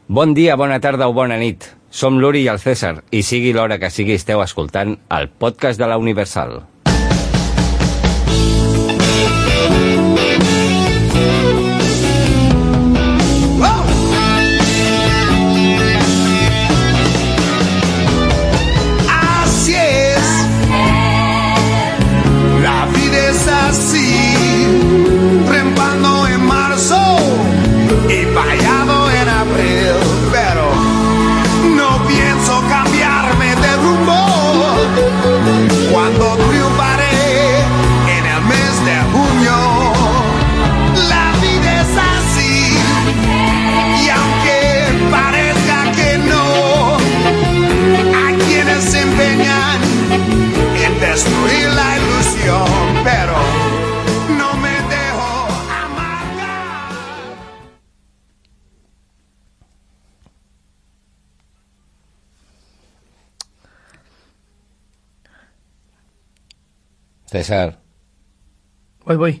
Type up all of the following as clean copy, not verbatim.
Bon dia, bona tarda o bona nit. Som l'Uri i el César, i sigui l'hora que sigui esteu escoltant el podcast de la Universal. Así es, la vida es así, trempando en marzo y vallado en abril, pero no pienso cambiarme de rumbo. Cuando triunfaré en el mes de junio, la vida es así, y aunque parezca que no, hay quienes se empeñan en destruir la ilusión, pero no me dejo amargar. César, Voy.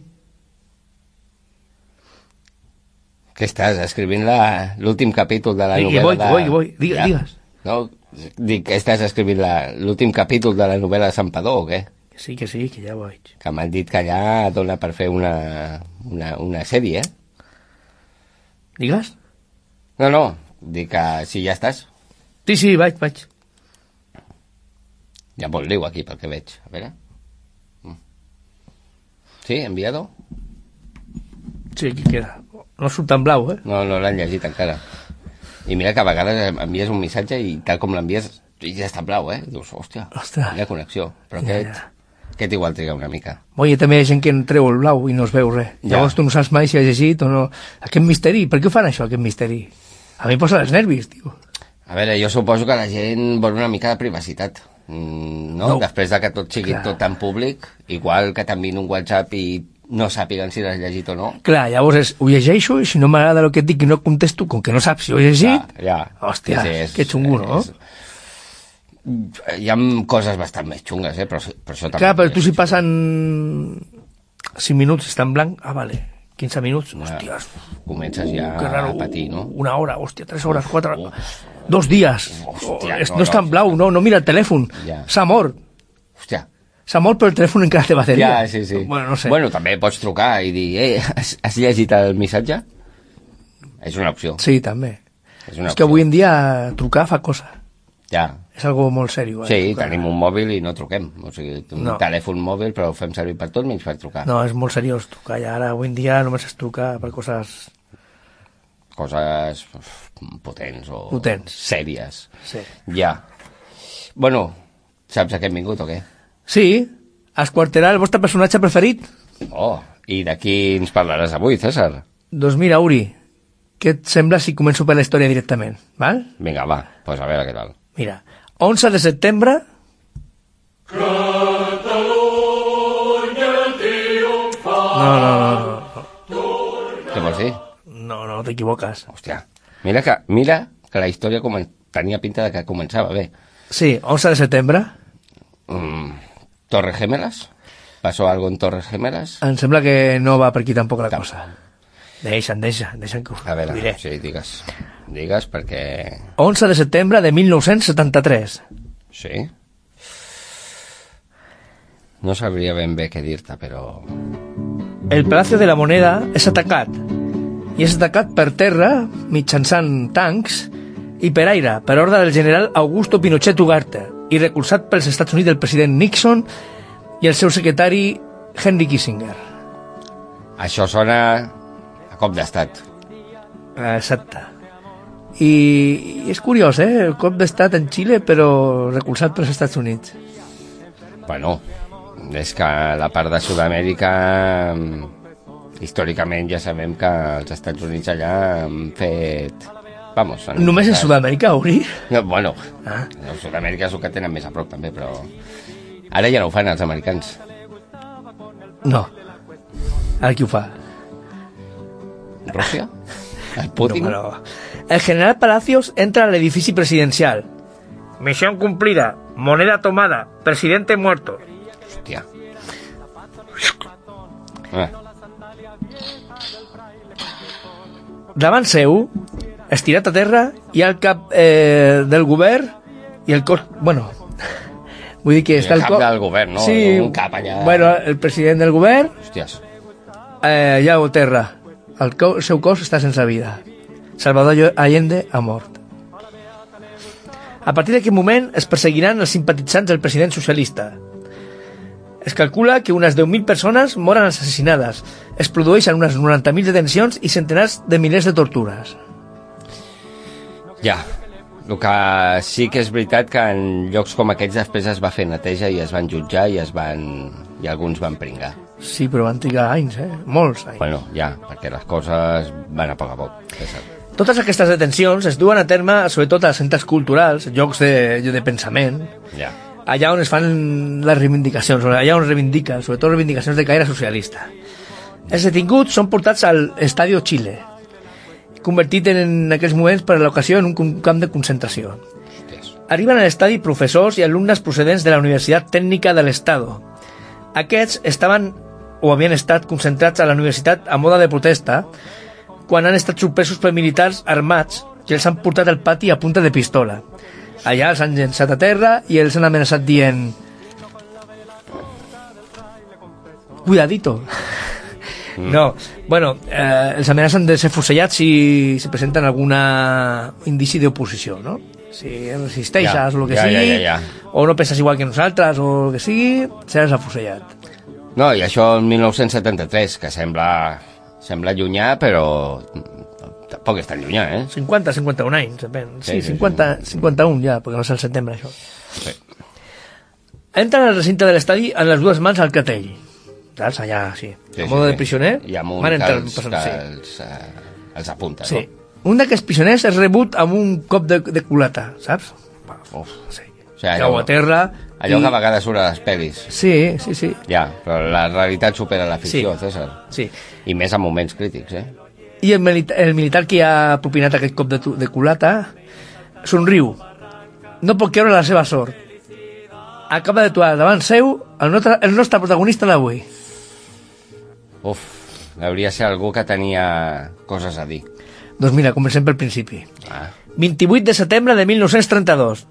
què estàs? Escrivint l'últim capítol de la novel·la Voy. Digues. No, dic que estàs escrivint l'últim capítol de la novel·la de Santpedor, o què? Que sí, que ja vaig. Que m'han dit que allà dona per fer una sèrie, Digues? No, dic que si ja estàs. Sí, vaig. Hi ha molt liu aquí, pel que veig. A veure. Sí, enviado? Sí, aquí queda. No surt en blau, eh? No l'han llegit encara. I mira que a vegades envies un missatge i tal com l'envies ja està en blau, Dius, hòstia, quina connexió. Però aquest igual triga una mica. Oi, també hi ha gent que en treu el blau i no es veu res. Llavors tu no saps mai si ha llegit o no. Aquest misteri, per què ho fan això, aquest misteri? A mi em posa els nervis, tio. A veure, jo suposo que la gent vol una mica de privacitat. No? Després de que tot sigui tot tan públic, igual que t'enviïn un WhatsApp i no sàpiguen si l'has llegit o no. Clar, llavors ho llegeixo i si no m'agrada el que et dic i no contesto, com que no saps si ho he llegit, hòstia, que xungo, no? Hi ha coses bastant més xungues, però això també... Clar, però tu si passen 5 minuts està en blanc, vale, 15 minuts, hòsties... Comences ja a patir, no? Una hora, hòstia, 3 hores, 4... 2 dies, no està en blau, no mira el telèfon, s'ha mort. Hòstia. S'ha mort però el telèfon encara té bateria. Ja, sí. Bueno, no sé. Bueno, també pots trucar i dir, has llegit el missatge? És una opció. Sí, també. És que avui en dia trucar fa cosa. Ja. És algo molt seriós. Sí, tenim un mòbil i no truquem. O sigui, un telèfon mòbil, però ho fem servir per tot menys per trucar. No, és molt seriós trucar. I ara, avui en dia, només es truca per coses potents o sèries. Sí. Ja. Bueno, saps a què hem vingut o què? Sí, a esquarterar el vostre personatge preferit. Oh, i de qui ens parlaràs avui, César? Doncs mira, Uri, què et sembla si començo per la història directament, val? Vinga, va, pues a veure què tal. Mira, 11 de setembre... No. Què vols dir? No, t'equivoques. Hòstia, mira que la història tenia pinta de que començava bé. Sí, 11 de setembre. ¿Torres Gemelas? ¿Pasó algo en Torres Gemelas? Em sembla que no va per aquí tampoc la cosa. Deixa'm que ho diré. A veure, sí, digues perquè... 11 de setembre de 1973. Sí? No sabria ben bé què dir-te, però... El Palacio de la Moneda és atacat. I és atacat per terra, mitjançant tancs, i per aire, per ordre del general Augusto Pinochet Ugarte, i recolzat pels Estats Units del president Nixon i el seu secretari Henry Kissinger. Això sona a cop d'estat. Exacte. I és curiós, el cop d'estat en Xile, però recolzat pels Estats Units. Bueno, és que la part de Sud-amèrica, històricament ja sabem que els Estats Units allà han fet... Vamos, només en Sud-amèrica, Uri? No, bueno, Sud-amèrica és el que tenen més a prop també, però ara ja no ho fan els americans. No. Ara qui ho fa? Rússia? ¿El Putin? No. El general Palacios entra al edifici presidencial. Misión cumplida, moneda tomada, presidente muerto. Hòstia. Davant seu, estirat a terra, hi ha el cap del govern i el cos... Bueno, vull dir que està el cap del govern, no? Sí, un cap allà... Bueno, el president del govern... Hòsties. Ja ho terra. El seu cos està sense vida. Salvador Allende ha mort. A partir d'aquest moment es perseguiran els simpatitzants del president socialista. Es calcula que unes 10.000 persones moren assassinades. Es produeixen unes 90.000 detencions i centenars de milers de tortures. Ja, el que sí que és veritat que en llocs com aquests després es va fer neteja i es van jutjar i alguns van pringar. Sí, però van trigar anys, molts anys. Bueno, ja, perquè les coses van a poc a poc. Totes aquestes detencions es duen a terme sobretot als centres culturals, llocs de pensament, allà on es fan les reivindicacions, allà on es reivindica, sobretot reivindicacions de caire socialista. Els detinguts són portats al Estadio Chile, convertit en aquells moments per l'ocasió en un camp de concentració. Arriben a l'estadi professors i alumnes procedents de la Universitat Tècnica de l'Estado. Aquests estaven o havien estat concentrats a la universitat a moda de protesta quan han estat sorpresos per militars armats que els han portat al pati a punta de pistola. Allà els han llençat a terra i els han amenaçat dient cuidadito. No, bueno, els amenacen de ser fusellats si presenten alguna indici d'oposició, no? Si resisteixes o el que sigui, o no penses igual que nosaltres o el que sigui, seràs afusellat. No, i això en 1973, que sembla llunyà, però tampoc és tan llunyà, 50-51 anys, depèn. Sí, 51 ja, perquè va ser el setembre, això. Sí. Entren al recinte de l'estadi amb les dues mans al clatell. Saps? Allà, sí. A modo de prisioner. I amb un els apunta, sí. Un d'aquests prisioners és rebut amb un cop de culata, saps? Sí. O sigui, cau a terra... Allò que a vegades surt a les pel·lis. Sí. Ja, però la realitat supera la ficció, César. Sí. I més en moments crítics, I el militar que ha propinat aquest cop de culata somriu. No pot creure la seva sort. Acaba de trobar davant seu el nostre protagonista d'avui. Uf, hauria de ser algú que tenia coses a dir. Doncs mira, comencem pel principi. 28 de setembre de 1932.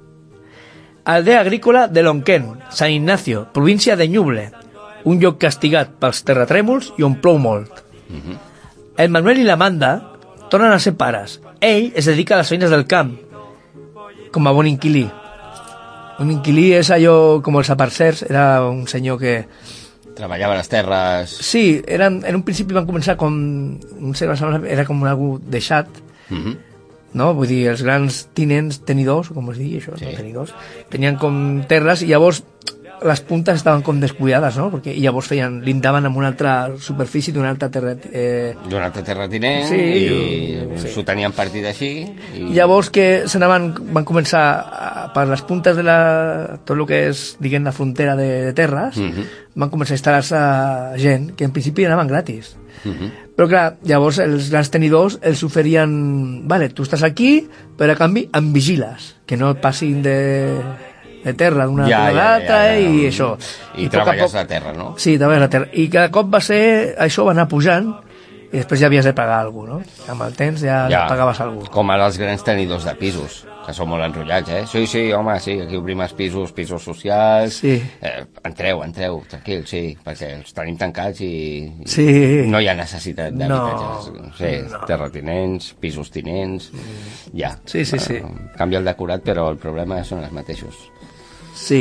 Aldea agrícola de Lonquén, Sant Ignacio, província de Ñuble, un lloc castigat pels terratrèmols i on plou molt. El Manuel i l'Amanda tornen a ser pares. Ell es dedica a les feines del camp, com a bon inquilí. Un inquilí és allò com els aparcers, era un senyor que... Treballava a les terres... Sí, en un principi van començar com... Era com algú deixat, no? Vull dir, els grans tinents, tenidors, com es digui això, no? Tenidors, tenien com terres i llavors les puntes estaven com descuidades, no? Perquè llavors lindaven amb una altra superfície d'una altra terra... D'un altre terratinent, s'ho tenien partit així... I llavors que van començar per les puntes de tot el que és, diguem, la frontera de terres, van començar a instal·lar-se gent que en principi anaven gratis. Però clar, llavors els grans tenidors els oferien, vale, tu estàs aquí, però a canvi em vigiles, que no et passin de terra d'una a l'altra i això. I treballes la terra, no? Sí, treballes la terra. I cada cop això va anar pujant i després ja havies de pagar alguna cosa, no? Amb el temps ja pagaves alguna cosa. Com ara els grans tenidors de pisos, que són molt enrotllats, Sí, home, sí, aquí obrim els pisos socials... Sí. Entreu, tranquil, sí, perquè els tenim tancats i no hi ha necessitat d'habitatges. Sí, terratinents, pisos tinents, ja. Sí. Canvia el decorat, però el problema són els mateixos. Sí.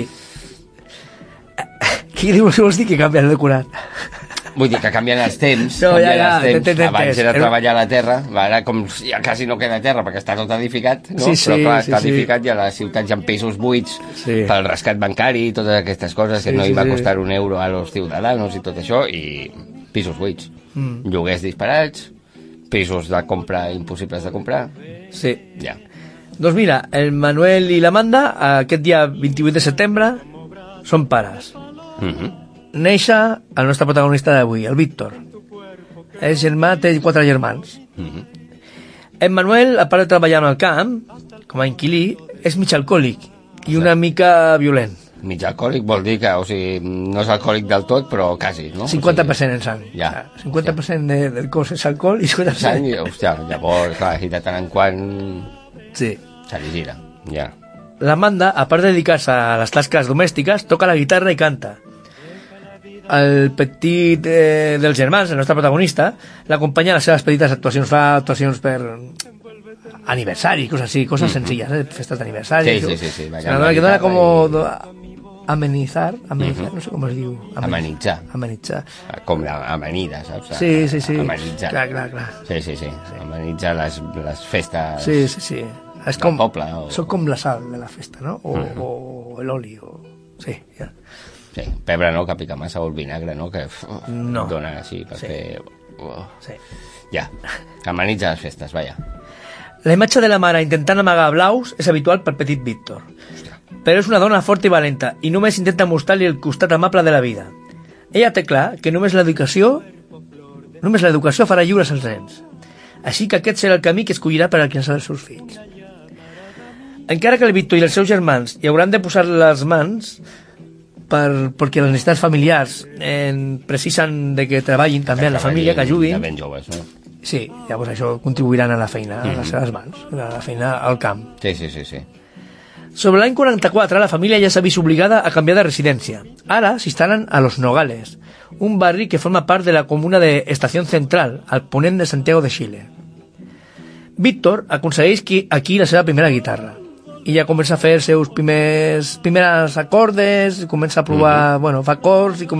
Què vols dir que canvia el decorat? Vull dir que canvien els temps. No, Abans era treballar a la terra, ara com ja quasi no queda terra perquè està tot edificat, no? Però clar, està edificat i a les ciutats hi ha pisos buits pel rescat bancari i totes aquestes coses que no hi va costar €1 a los ciutadans i tot això, i pisos buits. Lloguers disparats, pisos de compra impossibles de comprar. Sí. Ja. Doncs mira, el Manuel i l'Amanda aquest dia 28 de setembre són pares. Néixer el nostre protagonista d'avui, el Víctor. És germà, té 4 germans. En Manuel, a part de treballar en el camp, com a inquilí, és mig alcohòlic i una mica violent. Mig alcohòlic vol dir que, o sigui, no és alcohòlic del tot, però quasi, no? 50% en sang. Ja. 50% del cos és alcohol i 50%... Sang, hòstia, llavors, clar, i de tant en quant... Sí. Se li gira, ja. L'Amanda, a part de dedicar-se a les tasques domèstiques, toca la guitarra i canta. El petit dels germans, el nostre protagonista, l'acompanya a les seves petites actuacions. Fa actuacions per aniversari, coses així, coses senzilles, festes d'aniversari. Sí. Que dona com amenizar, no sé com es diu. Amenitzar. Com l'amanida, saps? Sí. Amenitzar. Clar. Sí. Amenitzar les festes Sí. És com, del poble. Són com la sal de la festa, no? O l'oli, sí, ja. Sí, pebre no, que pica massa, o el vinagre, no? Que no. Dona així per fer... Sí. Ja, amanitza les festes, vaja. La imatge de la mare intentant amagar blaus és habitual per petit Víctor. Però és una dona forta i valenta i només intenta mostrar-li el costat amable de la vida. Ella té clar que només l'educació farà lliures els nens. Així que aquest serà el camí que escollirà per alcançar els seus fills. Encara que el Víctor i els seus germans hi hauran de posar les mans perquè les necessitats familiars precisen de que treballin també en la família, que ajudin. De ben joves, no? Sí, llavors això contribuiran a la feina, a les seves mans, a la feina al camp. Sí. Sobre l'any 44, la família ja s'ha vist obligada a canviar de residència. Ara s'instal·len a Los Nogales, un barri que forma part de la comuna de Estación Central, al ponent de Santiago de Xile. Víctor aconsegueix aquí la seva primera guitarra i ja comença a fer els seus primers acordes, comença a provar, fa acords i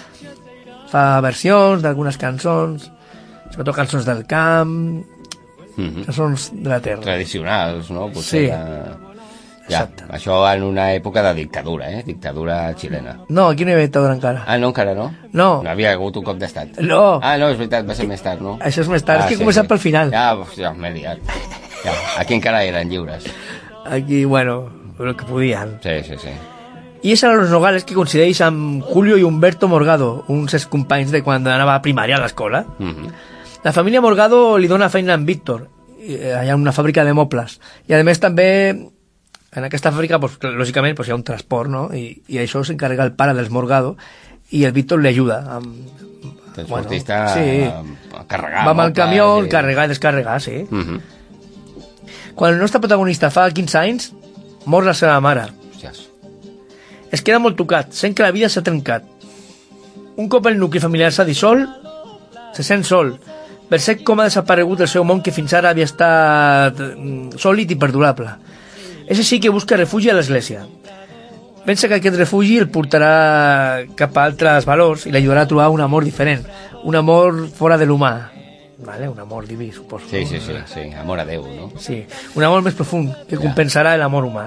fa versions d'algunes cançons, sobretot cançons del camp, cançons de la terra. Tradicionals, no? Potser Exacte. Això en una època de dictadura, dictadura xilena. No, aquí no hi havia dictadura encara. Ah, no, encara no? No. No havia hagut un cop d'estat. No. Ah, no, és veritat, va ser més tard, no? Això és més tard, és que he començat pel final. Ja m'he liat. Ja, aquí encara eren lliures. Aquí, el que podien. Sí. I és a Los Nogales que coincideix amb Julio i Humberto Morgado, uns excompanys de quan anava a primària a l'escola. La família Morgado li dona feina a en Víctor, allà en una fàbrica de mobles. I a més també en aquesta fàbrica, lògicament, hi ha un transport, no? I això s'encarrega el pare dels Morgado i el Víctor li ajuda. Transportista a carregar. Va amb el camió, carregar i descarregar, sí. Quan el nostre protagonista fa 15 anys, mor la seva mare. Es queda molt tocat, sent que la vida s'ha trencat. Un cop el nucli familiar s'ha dissolt, se sent sol, percep com ha desaparegut el seu món que fins ara havia estat sòlid i perdurable. És així que busca refugi a l'església. Pensa que aquest refugi el portarà cap a altres valors i l'ajudarà a trobar un amor diferent, un amor fora de l'humà. Un amor diví, suposo. Sí, amor a Déu, no? Sí, un amor més profund que compensarà l'amor humà.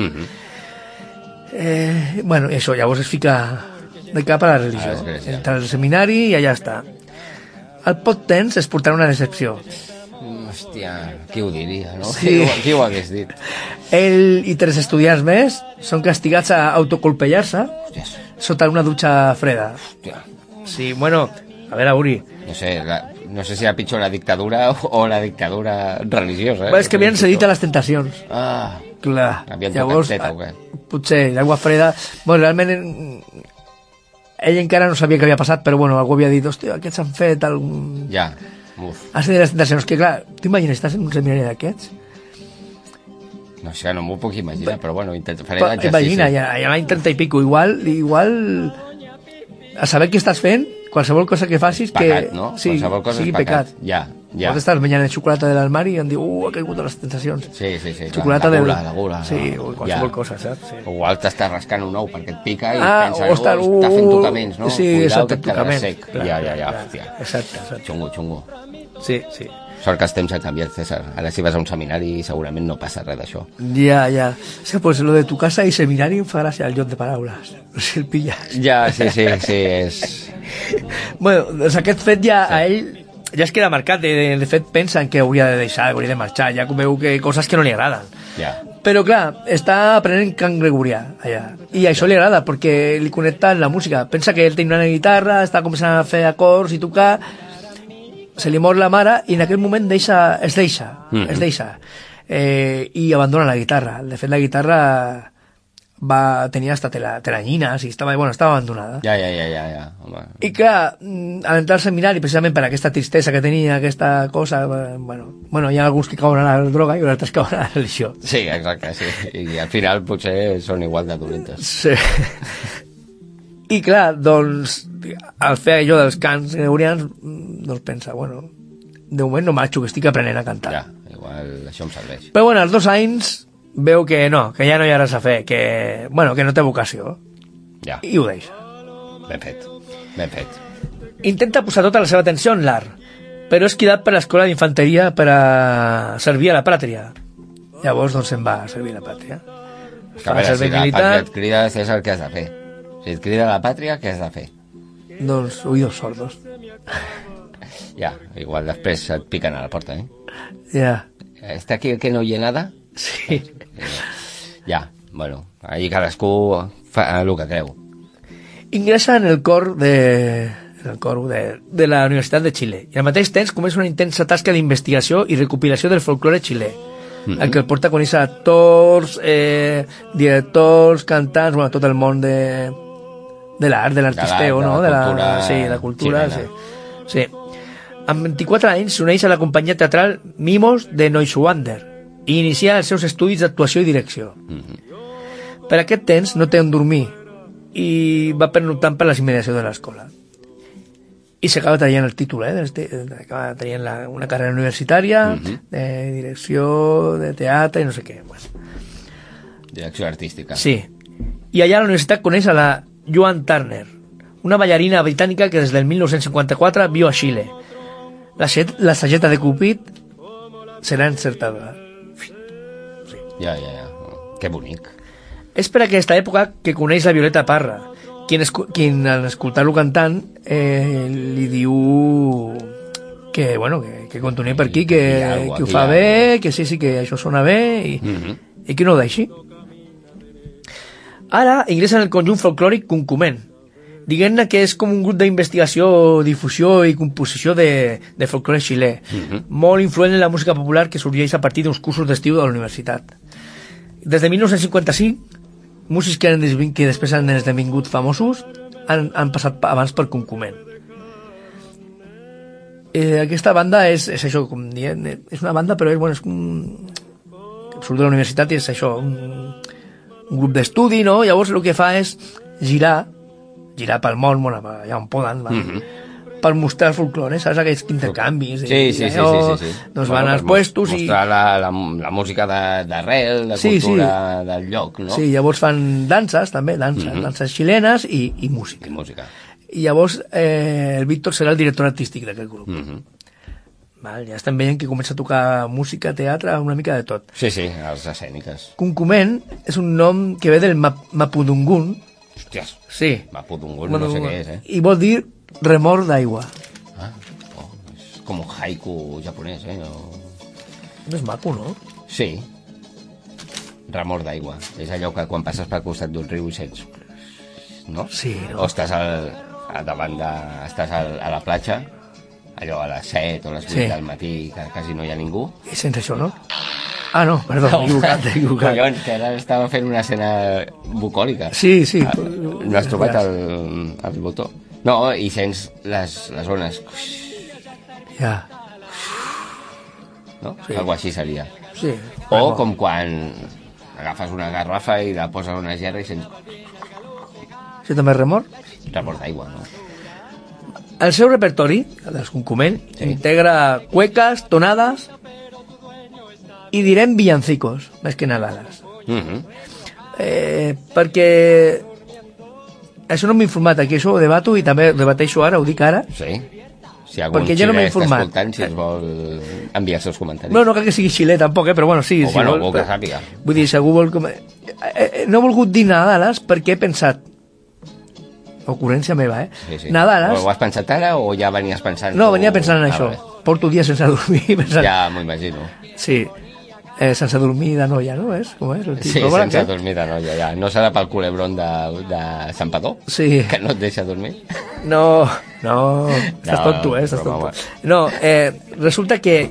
I això, llavors es fica de cap a la religió. Entra al seminari i allà està. Al poc temps es portarà una decepció. Hòstia, qui ho diria, no? Sí. Qui ho hagués dit? Ell i 3 estudiants més són castigats a autocolpejar-se sota una dutxa freda. Hòstia. Sí, a veure, Uri. No sé si era pitjor la dictadura o la dictadura religiosa. És que havien cedit a les tentacions. Clar. Havien tocat teta o què? Potser, l'aigua freda... Realment ell encara no sabia què havia passat, però algú havia dit, hòstia, aquests han fet algun... Ja, uf. Has de les tentacions, que clar, t'imagines, estàs en un seminari d'aquests? No sé, no m'ho puc imaginar, però faré l'exercici. Imagina, ja l'any 30 i pico, igual a saber què estàs fent, qualsevol cosa que facis pecat, no? Sí, qualsevol cosa sigui és pecat. Ja. Pots estar menjant el xocolata de l'armari i em diu, ha caigut de les tentacions. Sí. Xocolata la gula. Sí, qualsevol cosa, saps? Sí. O igual t'estàs rascant un ou perquè et pica i penses, està fent tocaments, no? Sí, exacte, et quedaràs sec. Ja, hòstia. Exacte. Xungo. Sí. Sort que els temps han canviat, César. Ara si vas a un seminari segurament no passa res d'això. Ja. Sí, pues lo de tu casa i seminari em fa gràcia el joc de paraules. No sé si el pilles. Ja, sí, és... Doncs aquest fet ja a ell ja es queda marcat. De fet pensen que hauria de deixar, hauria de marxar. Ja veu que coses que no li agraden. Ja. Però clar, està aprenent cant gregorià allà. I això li agrada perquè li connecta amb la música. Pensa que ell té una guitarra, està començant a fer acords i tocar... Se li mor la mare i en aquell moment es deixa i abandona la guitarra. De fet, la guitarra tenia hasta teranyines i estava abandonada. Ja. Home. I clar, a l'entrar al seminari, precisament per aquesta tristesa que tenia, aquesta cosa, bueno, hi ha alguns que cauen a la droga i altres cauen a la religió. Sí, exacte, sí. I al final potser són igual de dolentes. Sí. I clar, doncs, al fer allò dels cants gregorians, doncs pensa, bueno, de moment no marxo, que estic aprenent a cantar. Ja, igual això em serveix. Però bueno, als 2 anys veu que no, que ja no hi ha res a fer, que no té vocació. Ja. I ho deixa. Ben fet. Intenta posar tota la seva atenció en l'art, però és cridat per l'escola d'infanteria per a servir a la pàtria. Llavors, doncs, se'n va a servir a la pàtria. A veure, si la pàtria et crida, és el que has de fer. Si et crida la pàtria, què has de fer? Doncs, oïdos sordos. Ja, igual després et piquen a la porta, Ja. ¿Está aquí el que no oye nada? Sí. Ja, bueno, allí cadascú fa el que creu. Ingressa en el cor de la Universitat de Xile i al mateix temps comença una intensa tasca d'investigació i recopilació del folklore xilè, el que el porta a conèixer actors, directors, cantants, bueno, tot el món de l'art, de l'artisteo, no? De la cultura, sí. Amb 24 anys s'uneix a la companyia teatral Mimos de Neuschwander i inicia els seus estudis d'actuació i direcció. Per aquest temps no té on dormir i va pernoctant per les immediacions de l'escola. I s'acaba traient el títol, acaba traient una carrera universitària de direcció de teatre i no sé què. Bueno. Direcció artística. Sí. I allà a la universitat coneix a la Joan Turner, una ballarina britànica que des del 1954 viu a Xile. La sageta de Cupid serà encertada. Sí. Ja. Que bonic. És per aquesta època que coneix la Violeta Parra, quien en escoltar-lo cantant li diu que continuï per aquí, que ho fa bé, que sí, que això sona bé i que no ho deixi. Ara ingressa en el conjunt folclòric Cuncument, diguem-ne que és com un grup d'investigació, difusió i composició de folclore xilè, molt influent en la música popular que sorgeix a partir d'uns cursos d'estiu de la universitat. Des de 1955, músics que després han esdevingut famosos han passat abans per Cuncument. Aquesta banda és això, com diem, és una banda, però és surt de la universitat i és això, un grup d'estudi, no? Llavors el que fa és girar pel món, allà on poden, per mostrar el folclore, saps? Aquests intercanvis. Sí. Doncs van als puestos i... Mostrar la música d'arrel, la cultura del lloc, no? Sí, llavors fan danses, també, danses xilenes i música. I llavors el Víctor serà el director artístic d'aquest grup. Ja estem veient que comença a tocar música, teatre, una mica de tot. Sí, les escèniques. Cuncument és un nom que ve del Mapudungun. Hòsties, sí. Mapudungun, no sé què és, I vol dir remor d'aigua. És com un haiku japonès, No és maco, no? Sí. Remor d'aigua. És allò que quan passes pel costat d'un riu i sents... No? Sí, no? O estàs estàs a la platja, allò a les 7 o les 8 del matí, que quasi no hi ha ningú. I sents això, no? Ah, no, perdó, m'he equivocat. Collons, que ara estava fent una escena bucòlica. Sí. No has trobat el botó. No, i sents les ones. Ja. No? Sí. Algo així seria. Sí. O com quan agafes una garrafa i la poses a una gerra i sents... Això també és remor? Remor d'aigua, no? El seu repertori, el dels Cuncument, integra cuecas, tonades i direm villancicos, més que nadales. Perquè això no m'he informat, aquí això ho debato i també debateixo ara, ho dic ara. Sí. Si algun perquè ja no m'he informat. Escoltant, si es vol enviar els seus comentaris. No cal que sigui xilè tampoc, però bueno, sí. O que sàpiga. Vull dir, si algú vol... No he volgut dir Nadales perquè he pensat, ocurrència meva, Sí. Nadales... Ho has pensat ara o ja venies pensant? No, venia pensant en això. Porto dies sense dormir pensant... Ja m'ho imagino. Sí. Sense dormir de noia, no? Com és? Sí, sense dormir de noia, ja. No serà pel culebron de Santpedor? Sí. Que no et deixa dormir? No, estàs tonto, estàs tonto. No, resulta que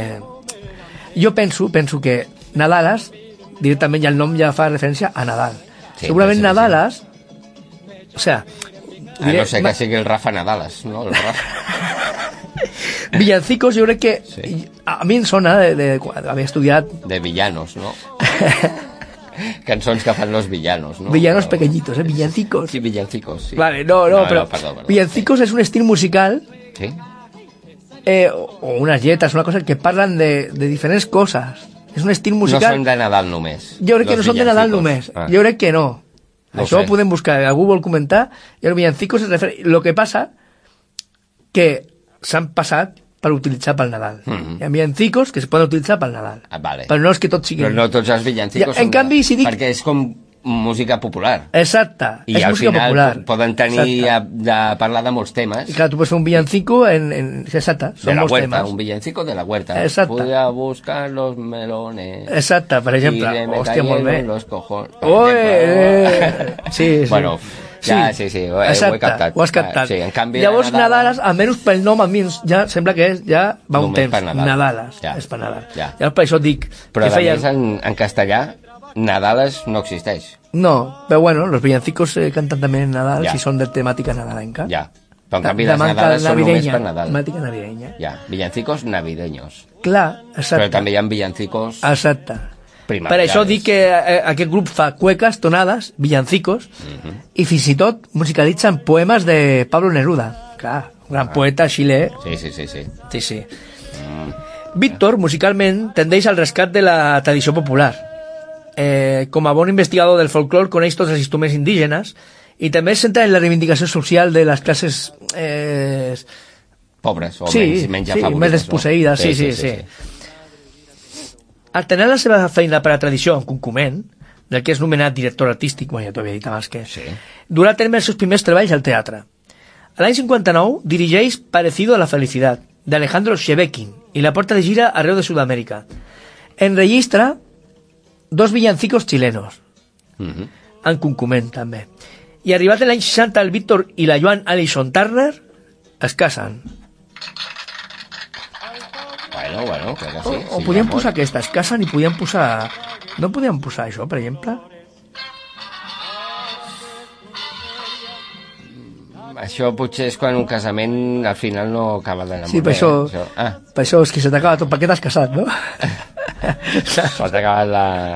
jo penso que Nadales, directament ja el nom ja fa referència a Nadal. segurament Nadalas, o sea... no sé que sigui el Rafa Nadalas, no? El Rafa... Villancicos, jo crec que... Sí. A mi em sona d'haver estudiat... De villanos, no? Cançons que fan los villanos, ¿no? Villanos pequeñitos, villancicos. Sí, villancicos, sí. Vale, no, pero... Perdó. Villancicos es un estil musical... Sí. O unes lletres, una cosa que parlen de diferents coses. És un estil musical... No són de Nadal només. Jo crec que no són de Nadal només. Jo crec que no. Això ho podem buscar, algú vol comentar. I els villancicos es refereix... Lo que passa que s'han passat per utilitzar pel Nadal. Hi ha villancicos que es poden utilitzar pel Nadal. Vale. Però no és que tots siguin... Però no tots els villancicos en canvi, si dic... Perquè és com música popular. Exacte, i és música popular. I al final poden tenir de parlar de molts temes. I clar, tu pots fer un villancico exacte, són molts huerta, temes. Un villancico de la huerta. Exacte. Voy a buscar los melones. Exacte, per exemple. Hòstia, molt bé. Los cojones. Sí. Bueno, ja, sí, ho he captat. Ho has captat. Sí, en canvi, llavors, Nadales, almenys pel nom, a mi ja sembla que ja va un temps. Nadales. És per Nadal. Llavors, per això dic... Però a més, en castellà, Nadales no existeix. No, però bueno, los villancicos cantan també en Nadal si són de temàtica nadalenca. Ja, però en canvi les Nadales són només per Nadal. Temàtica navideña. Ja, villancicos navideños. Clar, exacte. Però també hi ha villancicos... Exacte. Primarials. Per això dic que aquest grup fa cuecas, tonades, villancicos, i fins i tot musicalitzen poemes de Pablo Neruda. Clar, un gran poeta xilè. Sí. Víctor, musicalment, tendeix al rescat de la tradició popular. Com a bon investigador del folclore coneix tots els instruments indígenes i també es centra en la reivindicació social de les classes pobres o menys afavorides, més desposseïdes, sí. Alternant la seva feina per a tradició en Cuncument, del que és nomenat director artístic, ja t'ho havia dit abans que durà a terme els seus primers treballs al teatre. A l'any 59 dirigeix Parecido a la Felicidad, d'Alejandro Shebekin, i la porta de gira arreu de Sud-amèrica. Enregistra 2 villancicos chilenos, en Cuncument també. I arribat l'any 60 el Víctor i la Joan Alison Turner es casen. Bueno, crec que sí. O podien posar aquesta, es casen i podien posar... No podien posar això, per exemple? Això potser és quan un casament al final no acaba d'anar molt bé. Sí, per això és que se t'acaba tot. Per què t'has casat, no? Se t'ha acabat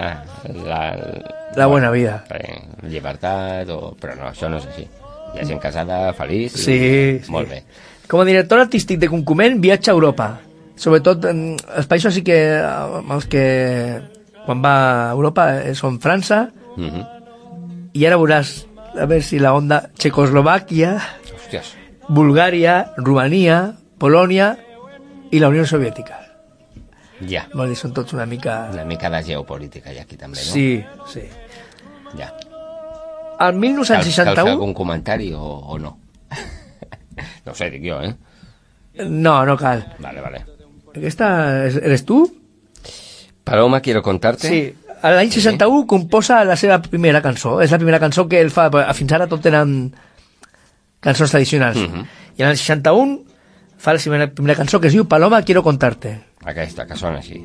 la buena vida. Llibertat, però no, això no és així. Hi ha gent casada, feliç, molt bé. Com a director artístic de Cuncument viatja a Europa. Sobretot els països sí que els que quan va a Europa són França i ara veuràs a veure si la onda Txecoslovàquia, Bulgària, Romania, Polònia i la Unió Soviètica. Ja. Vol dir, són tots una mica... Una mica de geopolítica hi ha aquí també, no? Sí. Ja. El 1961... Cal fer algun comentari o no? No ho sé, dic jo, No cal. Vale. Aquesta eres tu? Paloma, quiero contarte. Sí. L'any 61 composa la seva primera cançó. És la primera cançó que ell fa. Fins ara tot eren cançons tradicionals. I l'any 61 fa la primera cançó que es diu Paloma, quiero contarte. Aquesta, que sona així.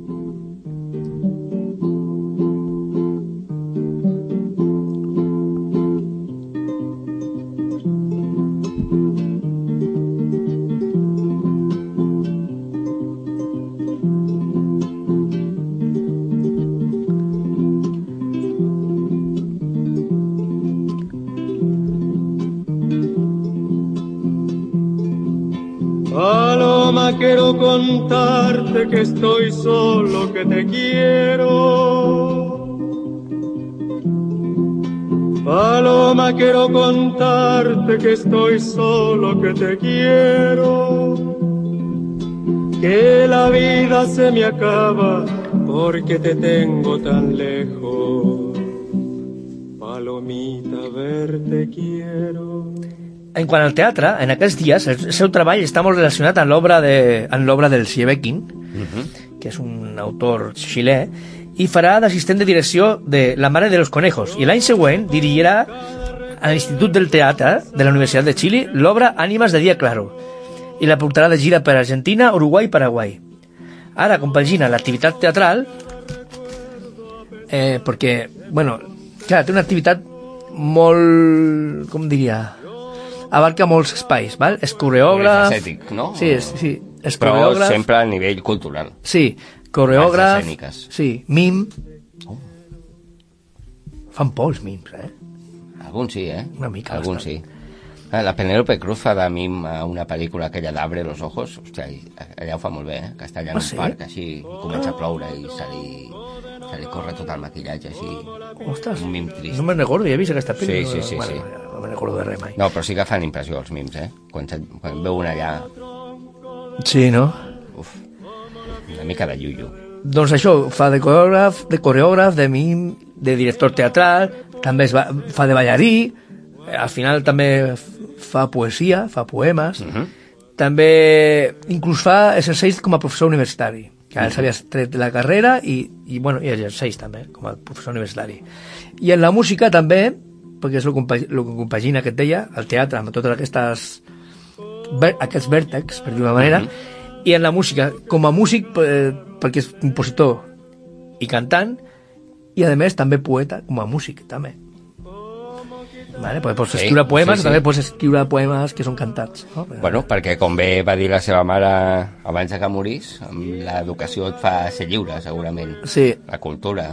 Paloma, quiero contarte que estoy solo, que te quiero. Paloma, quiero contarte que estoy solo, que te quiero. Que la vida se me acaba porque te tengo tan lejos. Palomita, verte quiero. En quant al teatre, en aquests dies, el seu treball està molt relacionat amb l'obra del Shebekin, que és un autor xilè, i farà d'assistent de direcció de La mare de los conejos. I l'any següent dirigirà a l'Institut del Teatre de la Universitat de Xile l'obra Ànimes de dia claro, i la portarà de gira per Argentina, Uruguai i Paraguai. Ara compagina l'activitat teatral perquè, bueno, Clar, té una activitat molt... com diria? Abarca molts espais, val? És coreògraf... Multifacètic, no? Sí, és però coreògraf... sempre a nivell cultural. Sí, coreògraf... Arts escèniques. Sí, mim... Fan por els mims, Alguns sí, Una mica. Alguns sí. La Penélope Cruz fa de mim a una pel·lícula aquella d'Abre los ojos. Hòstia, allà ho fa molt bé, que està allà en un parc, així, i comença a ploure i se li corre tot el maquillatge, així. Ostres, un mim trist. no me'n recordo, ja he vist aquesta Sí, pel·lícula. sí. No me'n recordo de res mai. No, però sí que fan impressió els mims, Quan veu un allà... Sí, no? Uf, una mica de llullo. Doncs això, fa de coreògraf, de mim, de director teatral, també fa de ballarí, al final també fa poesia, fa poemes, també inclús fa exerceix com a professor universitari, que ara s'havia tret de la carrera i exerceix també com a professor universitari. I en la música també, perquè és el que compagina que et deia, el teatre amb totes aquests vèrtexs, per dir-ho d'una manera, i en la música, com a músic, perquè és compositor i cantant, i a més també poeta com a músic, també. Vale, pots escriure poemes, també pots escriure poemes que són cantats. No? Bueno, perquè com bé va dir la seva mare abans que morís, l'educació et fa ser lliure, segurament. Sí. La cultura,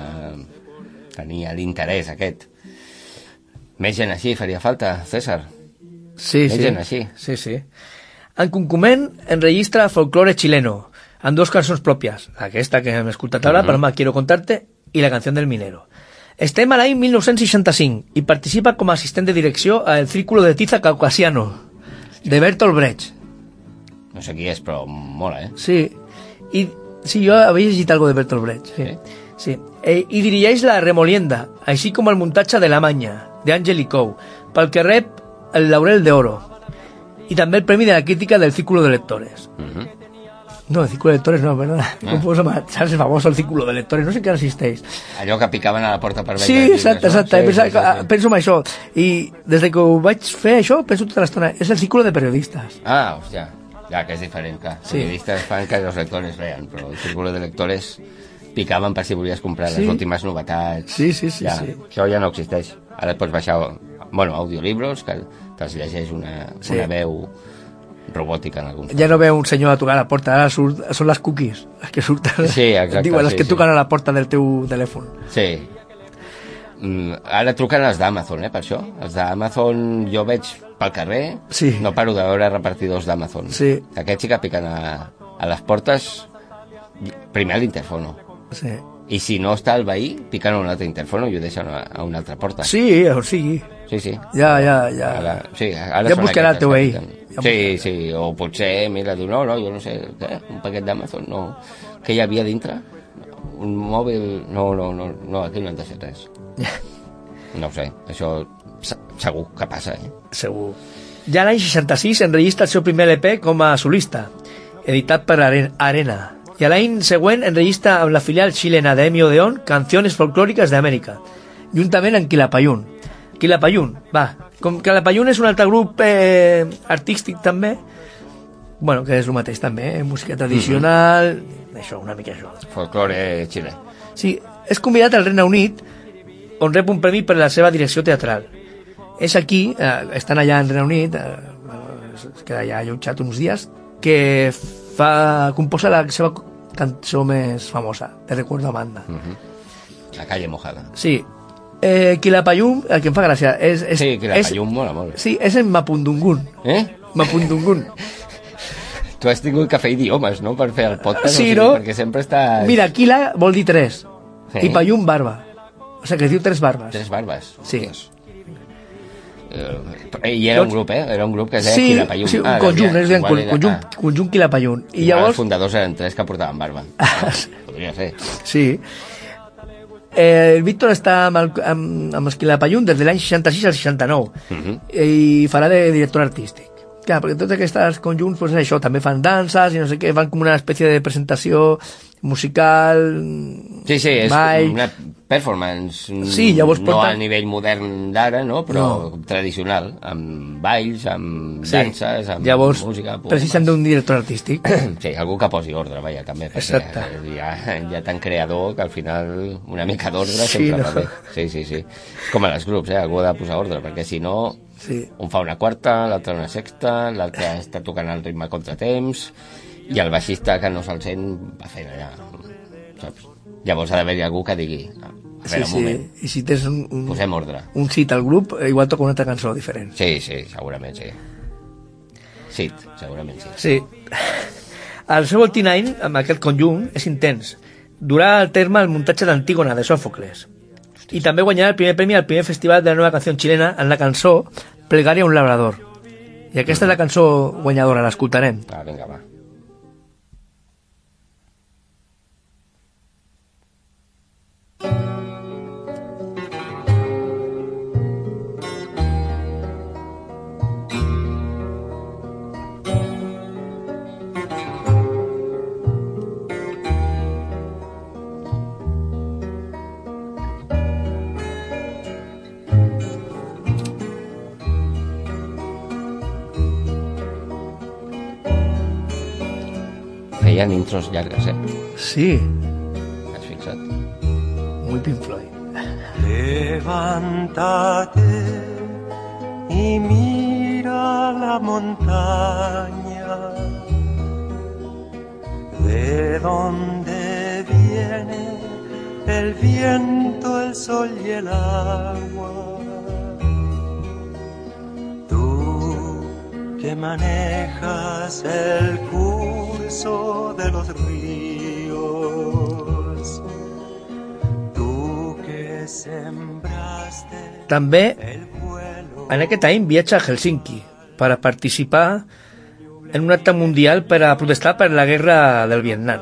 tenia l'interès aquest. Més gent així faria falta, César. Sí, Més gent així. Sí. En Cuncument enregistra folclore chileno, amb 2 cançons pròpies, aquesta que hem escoltat ara, Paloma quiero contarte, i la canción del minero. Estem a l'any 1965 i participa com a assistent de direcció al Círculo de Tiza Caucasiano, de Bertolt Brecht. No sé qui és, però mola, Sí, jo havia llegit algo de Bertolt Brecht. Sí. I dirigeix la Remolienda, així com el muntatge de La Manya, d'Àngel Icou, pel que rep el Laurel de Oro, i també el Premi de la Crítica del Círculo de Lectores. No, el Círculo de Lectores no, ¿verdad? ¿Sabes? El famoso el Círculo de Lectores, no sé què existeix. Allò que picaven a la porta per vendre. Sí, exacte. Penso en això. I des que ho vaig fer això, penso tota l'estona. És el Círculo de Periodistas. Ah, hòstia. Ja, que és diferent, clar. Sí. Periodistes fan que els lectores veien, però el Círculo de Lectores picaven per si volies comprar les últimes novetats. Sí. Això ja no existeix. Ara et pots baixar, audiolibros, que te'ls llegeix una veu robòtica en algun. Ja no veu un senyor a tocar a la porta, ara són les cookies les que surten. Sí, exacte. Diuen les que toquen a la porta del teu telèfon. Sí. Ara truquen els d'Amazon, per això. Els d'Amazon jo veig pel carrer, no paro de veure repartidors d'Amazon. Sí. Aquests sí que piquen a les portes primer a l'intèrfono. Sí. I si no està el veí, piquen a un altre intèrfono i ho deixen a una altra porta. Sí, o sigui. Sí. Ja. Ara buscarà el teu veí. Sí, o potser, mira, diu, no, jo no sé, què? Un paquet d'Amazon, no. Què hi havia dintre? Un mòbil... No, aquí no han de ser res. No ho sé, això segur que passa, Segur. Ja l'any 66 enregistra el seu primer LP com a solista, editat per Arena. I l'any següent enregistra amb la filial xilena de Emi Odeón Canciones Folclóricas de América, juntament amb Quilapayún. Quilapayún és un altre grup artístic també, que és el mateix també, música tradicional, una mica això. Folklore xilè. Sí, és convidat al Regne Unit, on rep un premi per la seva direcció teatral. És aquí, estan allà al Regne Unit, es queda allà allotjat uns dies, que composa la seva cançó més famosa, Te recuerdo Amanda. La calle mojada. Sí. Quilapayún, el que em fa gràcia sí, Quilapayún mola molt. Sí, és en Mapudungun. Mapudungun. Tu has tingut que fer idiomes, no?, per fer el podcast. Sí, no? Perquè sempre està... Mira, Quila vol dir 3 i Payún barba, o sigui que es diu 3 barbes. 3 barbes? Sí. I era un grup, era un grup que es deia Quilapayún. Sí, un conjunt, és bien, conjunt Quilapayún. I llavors... Els fundadors eren 3 que portaven barba. Podria ser. Sí. El Víctor està amb el Quilapayún des de l'any 66 al 69 i farà de director artístic. Clar, perquè tots aquests conjunts, pues això, també fan danses i no sé què, fan com una espècie de presentació musical. Sí, és una performance, sí, llavors no al nivell modern d'ara, no? Però tradicional, amb balls, amb danses, amb música. Precisen d'un director artístic. Sí, algú que posi ordre, vaja, també. Exacte. Hi ha tant creador que al final una mica d'ordre sempre va bé. Sí. És com a les grups, algú ha de posar ordre, perquè si no, un fa una quarta, l'altre una sexta, l'altre està tocant el ritme a contratemps, i el baixista que no se'l sent va fent allà, saps? Llavors ha d'haver-hi algú que digui a veure, un moment, i si tens posem ordre, un sit al grup, igual toca una altra cançó diferent. Sí, segurament sí, segurament sí. Sí. El seu 89, amb aquest conjunt, és intens. Durà al terme el muntatge d'Antígona, de Sòfocles. I també guanyarà el primer premi al primer festival de la nova canció xilena en la cançó Plegaria a un labrador. I aquesta és la cançó guanyadora, l'escoltarem. Vinga, va. Feien intros llargues, Sí. Has fixat? Muy Pink Floyd. Levántate y mira la montaña, de donde viene el viento, el sol y el agua. Tú que manejas el curso de los ríos, tú que sembraste. També en aquest any viatja a Helsinki per a participar en un acte mundial per a protestar per la guerra del Vietnam.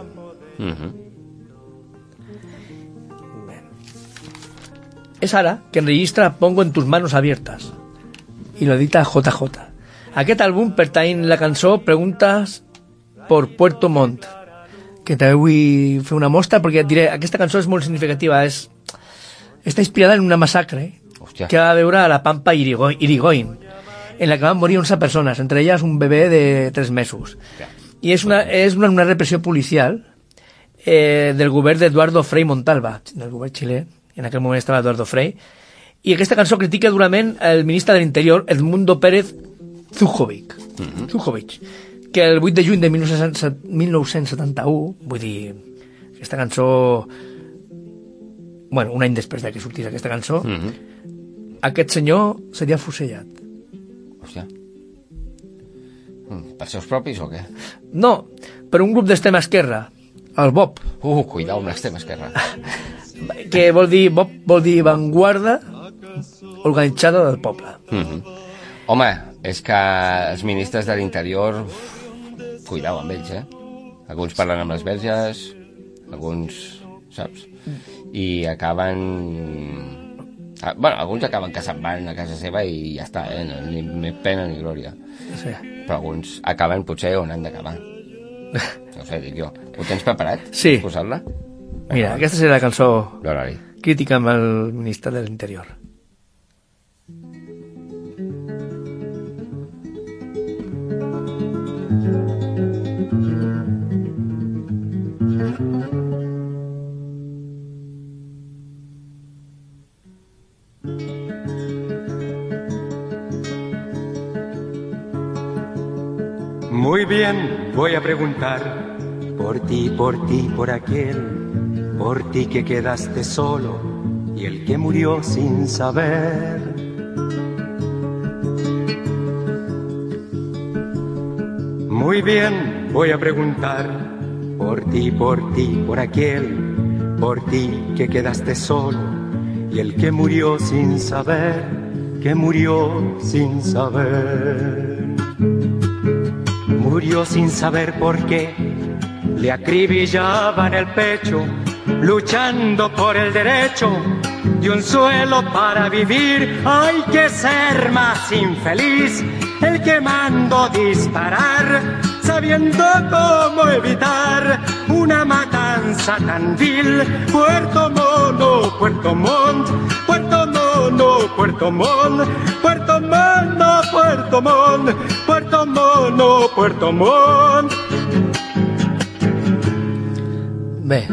És ara que enregistra Pongo en tus manos abiertas i lo edita JJ. Aquest àlbum pertany la cançó Preguntas por Puerto Montt, que també vull fer una mostra perquè et diré, aquesta cançó és molt significativa, està inspirada en una massacre que va veure a la Pampa Irigoyen, en la que van morir 11 persones, entre elles un bebè de 3 mesos. I és una repressió policial del govern d'Eduardo Frei Montalva, del govern xilè, en aquell moment estava Eduardo Frei, i aquesta cançó critica durament el ministre de l'Interior, Edmundo Pérez Zujovic, que el 8 de juny de 1971, vull dir, aquesta cançó, bueno, un any després que sortís aquesta cançó, aquest senyor seria fusellat. Hòstia. Per seus propis o què? No, per un grup d'extrema esquerra, el BOP. Cuidao amb l'extrema esquerra. Que vol dir Vanguarda Organitzada del Poble. Home, és que els ministres de l'Interior, cuidao amb ells, alguns parlen amb les verges, alguns, saps, i acaben, bueno, alguns acaben que se'n van a casa seva i ja està, ni més pena ni glòria, però alguns acaben potser on han d'acabar. No sé, dic jo. Ho tens preparat? Sí. Posar-la? Mira, aquesta serà la cançó L'horari. crítica amb el ministre de l'Interior. Muy bien, voy a preguntar por ti, por aquel, por ti que quedaste solo y el que murió sin saber. Muy bien, voy a preguntar por ti, por aquel, por ti que quedaste solo y el que murió sin saber, que murió sin saber. Murió sin saber por qué le acribillaban el pecho, luchando por el derecho de un suelo para vivir. Hay que ser más infeliz el que mandó disparar, sabiendo cómo evitar una matanza danza tan vil. Puerto Mono, Puerto Montt, Puerto Mono, Puerto Montt, Puerto Mono, Puerto Montt, Puerto Mono, Puerto Montt. Bé,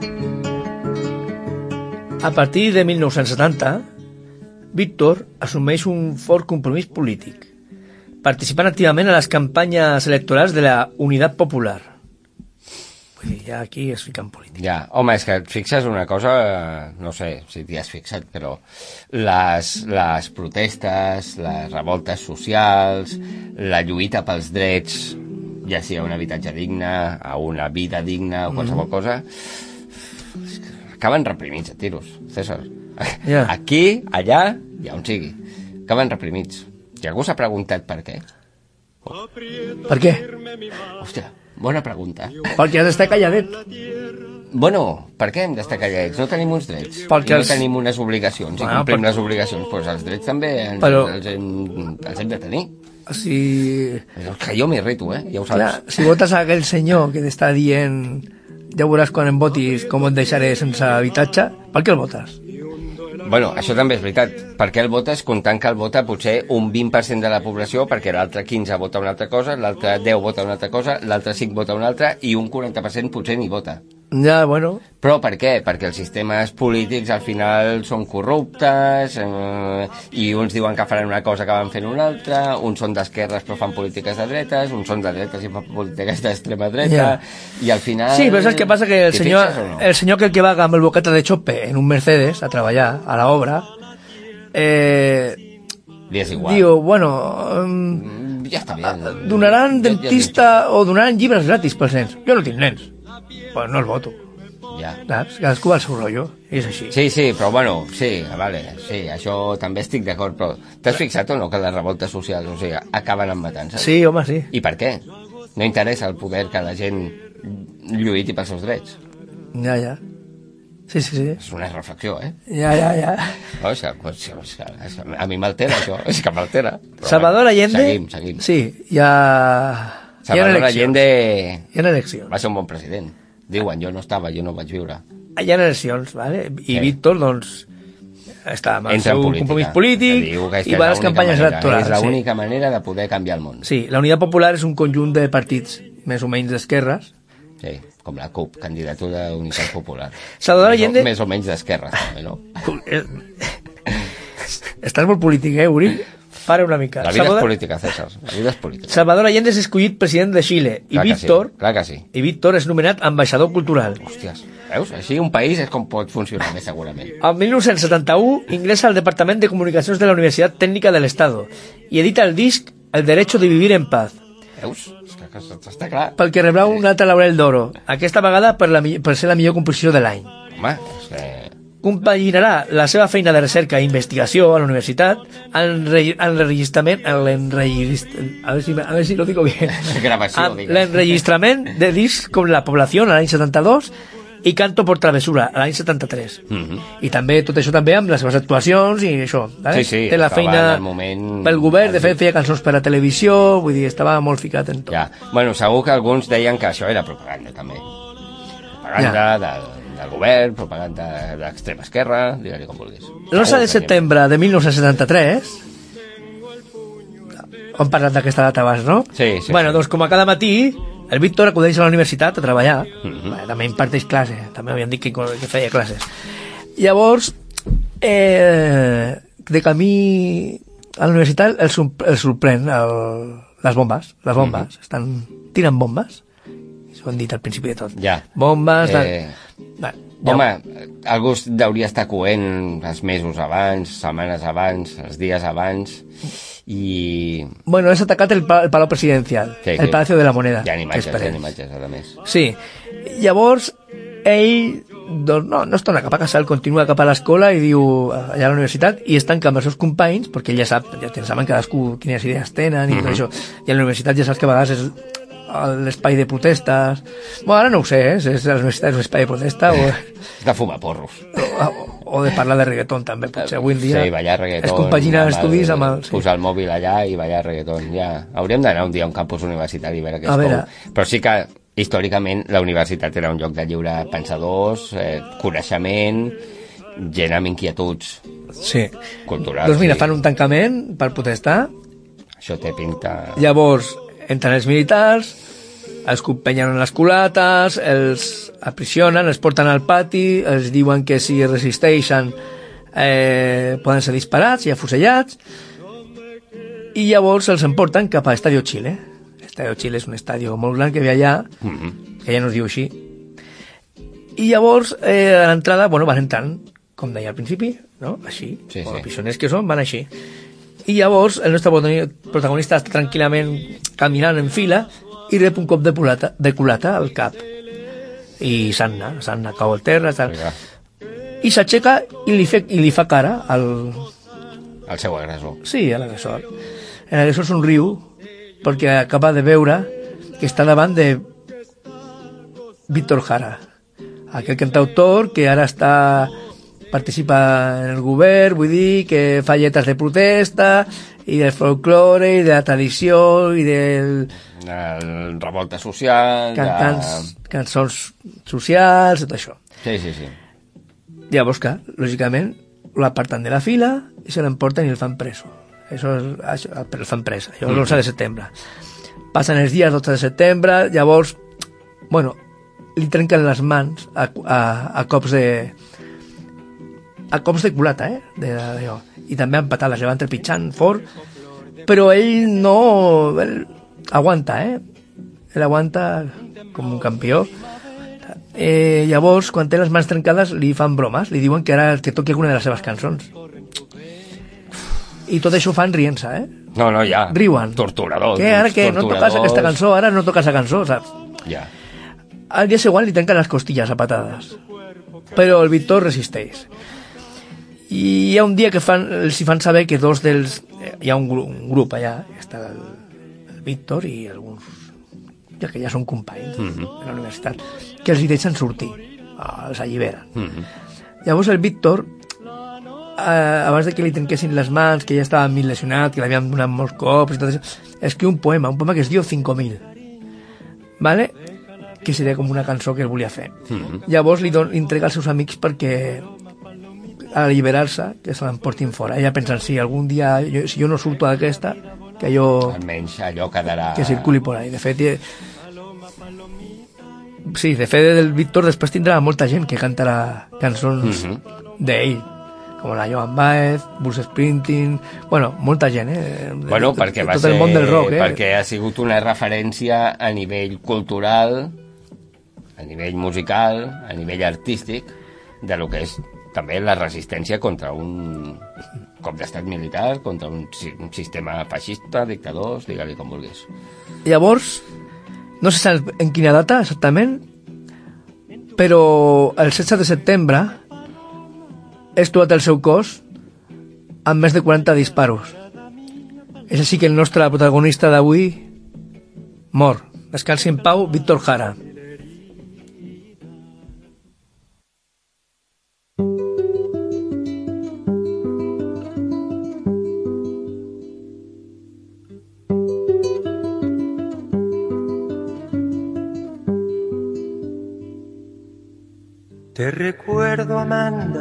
a partir de 1970, Víctor assumeix un fort compromís polític, participant activament a les campanyes electorals de la Unitat Popular. Vull dir, ja aquí es fica en política. Ja, home, és que et fixes una cosa, no sé si t'hi has fixat, però les protestes, les revoltes socials, la lluita pels drets, ja sigui a un habitatge digne, a una vida digna o qualsevol cosa, acaben reprimits a tiros, César. Yeah. Aquí, allà i on sigui. Acaben reprimits. I algú s'ha preguntat per què? Per què? Hòstia, bona pregunta. Perquè has d'estar calladet. Bueno, per què hem d'estar callats? No tenim uns drets. Perquè no tenim unes obligacions. I complim les obligacions. Doncs els drets també els hem de tenir. Si... Que jo m'irrito, ja ho saps. Clar, si votes a aquell senyor que t'està dient ja veuràs quan em votis com et deixaré sense habitatge, per què el votes? Bueno, això també és veritat. Per què el votes comptant que el vota potser un 20% de la població, perquè l'altre 15 vota una altra cosa, l'altre 10 vota una altra cosa, l'altre 5 vota una altra i un 40% potser ni vota. Ja, bueno... Però per què? Perquè els sistemes polítics al final són corruptes i uns diuen que faran una cosa que van fent una altra, uns són d'esquerres però fan polítiques de dretes, uns són de dretes i fan polítiques d'extrema dreta, i al final... Sí, però saps què passa? Que el senyor que va amb el bocata de xope en un Mercedes a treballar a l'obra li és igual. Diu, bueno... ja està bé. Donaran dentista o donaran llibres gratis pels nens. Jo no tinc nens. Pues no el voto. Ja. Saps? Cadascú va al seu rotllo, és així. Sí, però bueno, sí, vale, sí, això també estic d'acord, però t'has fixat o no que les revoltes socials, o sigui, acaben en matances? Sí, home, sí. I per què? No interessa el poder que la gent lluiti pels seus drets. Ja. Sí. És una reflexió, Ja. No, és que a mi m'altera això, és que m'altera. Salvador Allende... Seguim. Sí, Salvador Allende... Hi ha eleccions. Va ser un bon president. Diuen, jo no estava, jo no vaig viure. Hi ha eleccions, vale? I Víctor, doncs, està amb el seu compromís polític i va a les campanyes electorals. És l'única manera de poder canviar el món. Sí, la Unitat Popular és un conjunt de partits més o menys d'esquerres. Sí, com la CUP, candidatura d'Unitat Popular. Salvador Allende... Més o menys d'esquerres, també, no? Estàs molt polític, Uri? Para una mica. La vida és política, César. La vida és política. Salvador Allende és escollit president de Xile i Víctor... Clar que sí. I Víctor és nomenat ambaixador cultural. Hòsties, veus? Així un país és com pot funcionar més segurament. En 1971 ingressa al Departament de Comunicacions de la Universitat Tècnica de l'Estado i edita el disc El Derecho de Vivir en Paz. Veus? Està clar. Pel que rebrà un altre Laurel d'Oro. Aquesta vegada per ser la millor composició de l'any. Home, és que... Compaginarà la seva feina de recerca i investigació a la universitat l'enregistrament a veure si lo digo bien l'enregistrament de discs com La Població l'any 72 i Canto por Travesura l'any 73 i també tot això també amb les seves actuacions i això, vale? Sí, té la feina pel govern, de fet feia cançons per a televisió, vull dir, estava molt ficat en tot. Ja. Bueno, segur que alguns deien que això era propaganda també, propaganda del govern, propaganda d'extrema esquerra, digue-li com vulguis. L'11 de setembre de 1973, hem parlat d'aquesta data abans, no? Sí. Bueno, doncs com a cada matí, el Víctor acudeix a la universitat a treballar, també imparteix classe, també havien dit que feia classes. Llavors, de camí a la universitat el sorprèn les bombes, tiren bombes, ho han dit al principi de tot. Ja. Bombes... Home, algú hauria estar coent els mesos abans, setmanes abans, els dies abans, i... Bueno, és atacat el Palau Presidencial, el Palacio de la Moneda. Hi ha imatges, a més. Sí. Llavors, ell no es torna cap a casa, ell continua cap a l'escola i diu, allà a la universitat, i es tanca amb els seus companys, perquè ell ja saben cadascú quines idees tenen i tot això. I a la universitat ja saps que a vegades és l'espai de protestes. Bueno, ara no ho sé, la universitat és un espai de protesta o... de fumar porros. O de parlar de reggaeton també, potser avui en dia. Sí, ballar reggaeton. Es compagina estudis amb el... Posar el mòbil allà i ballar reggaeton, ja. Hauríem d'anar un dia a un campus universitari a veure què és com. Però sí que històricament la universitat era un lloc de lliure pensadors, coneixement, gent amb inquietuds culturals. Doncs mira, fan un tancament per protestar. Això té pinta... Llavors entren els militars, els compenyen en les culates, els aprisionen, els porten al pati, els diuen que si resisteixen poden ser disparats i afusellats, i llavors els emporten cap a Estadio Chile. Estadio Chile és un estadi molt gran que hi havia allà, que ja no es diu així. I llavors, a l'entrada, van entrant, com deia al principi, no? Així, els prisioners que són, van així. I llavors el nostre protagonista està tranquil·lament caminant en fila i rep un cop de culata al cap. I s'anna, cau al terra, tal. I s'aixeca i li fa cara al seu agressor. Sí, a l'agressor. L'agressor somriu perquè acaba de veure que està davant de Víctor Jara, aquell cantautor que ara participa en el govern, vull dir, que fa lletres de protesta i del folklore i de la tradició i del... revolta social... Cançons socials, tot això. Sí. Llavors, clar, lògicament, l'aparten de la fila i se l'emporten i el fan preso. El fan presa, això l'11 de setembre. Passen els dies 12 de setembre, llavors, li trenquen les mans a cops de culata, i també han patat, les van trepitjant fort, però ell no... aguanta, ell aguanta com un campió. Llavors, quan té les mans trencades, li fan bromes, li diuen que ara que toqui alguna de les seves cançons. I tot això ho fan rient-se, No, ja. Riuen. Torturadors. Que ara que no toques aquesta cançó, ara no toques la cançó, saps? Ja. Al dia següent li trenquen les costilles a patades. Però el Víctor resisteix. I hi ha un dia que els fan saber que dos dels... Hi ha un grup allà, està el Víctor i alguns, ja que ja són companys de la universitat, que els hi deixen sortir, els alliberen. Llavors el Víctor, abans de que li trenquessin les mans, que ja estava mig lesionat, que l'havien donat molts cops i tot això, escriu un poema que es diu 5.000, ¿vale? Que seria com una cançó que ell volia fer. Llavors li entrega als seus amics perquè a alliberar-se, que se l'emportin fora. Ella pensa, si algun dia, si jo no surto d'aquesta, que allò... Almenys allò quedarà... Que circuli por ahí. De fet, sí, el Víctor després tindrà molta gent que cantarà cançons d'ell, com la Joan Baez, Bruce Springsteen... molta gent, perquè va ser... Tot el món del rock, Perquè ha sigut una referència a nivell cultural, a nivell musical, a nivell artístic, de lo que és també la resistència contra un cop d'estat militar, contra un sistema feixista, dictadors, digue-li com vulguis. Llavors, no sé en quina data exactament, però el 16 de setembre és trobat el seu cos amb més de 40 disparos. És així que el nostre protagonista d'avui mor. Descansi en pau, Víctor Jara. Te recuerdo, Amanda,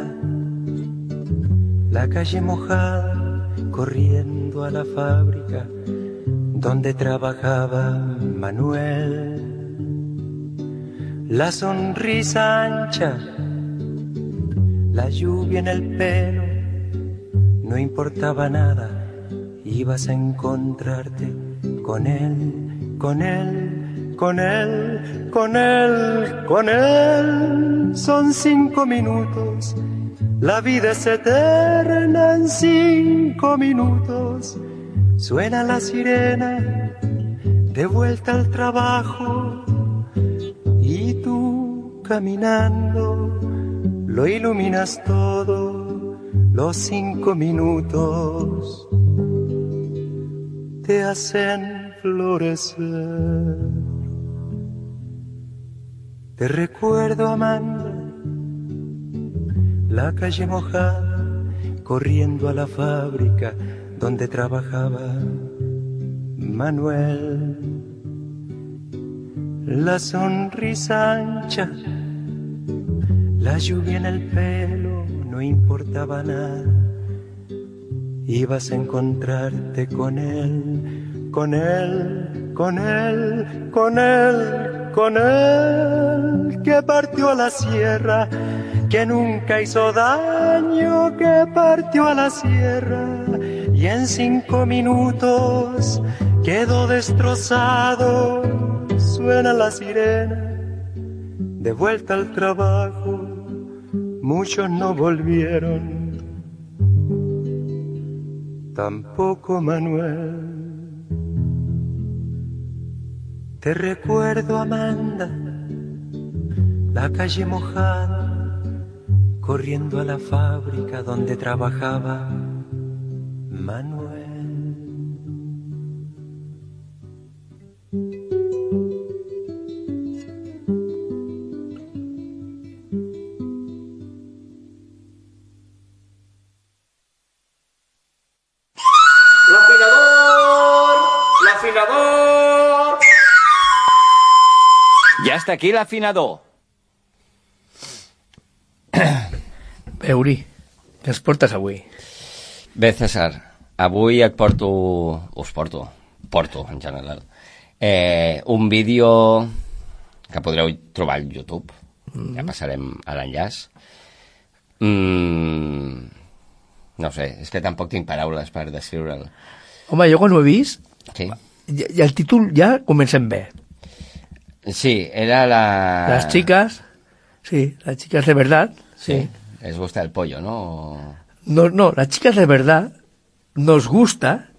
la calle mojada, corriendo a la fábrica donde trabajaba Manuel. La sonrisa ancha, la lluvia en el pelo, no importaba nada, ibas a encontrarte con él, con él, con él, con él, con él. Son 5 minutos, la vida es eterna en 5 minutos. Suena la sirena, de vuelta al trabajo, y tú caminando, lo iluminas todo, los 5 minutos te hacen florecer. Te recuerdo, Amanda, la calle mojada, corriendo a la fábrica donde trabajaba Manuel. la sonrisa ancha, la lluvia en el pelo, no importaba nada. Ibas a encontrarte con él, con él, con él, con él, con él, que partió a la sierra, que nunca hizo daño, que partió a la sierra y en 5 minutos quedó destrozado. Suena la sirena, de vuelta al trabajo, muchos no volvieron. Tampoco Manuel. Te recuerdo, Amanda, la calle mojada, corriendo a la fábrica donde trabajaba Manuel. Ja està aquí l'afinador. Uri, què ens portes avui? Bé, César, avui porto en general, un vídeo que podreu trobar al YouTube. Ja passarem a l'enllaç. No sé, és que tampoc tinc paraules per descriure'l. Home, jo quan ho he vist, sí. I el títol ja comencem bé. Sí, era la... Las chicas, sí, las chicas de verdad, sí. ¿Les gusta el pollo, no? No, las chicas de verdad nos gusta...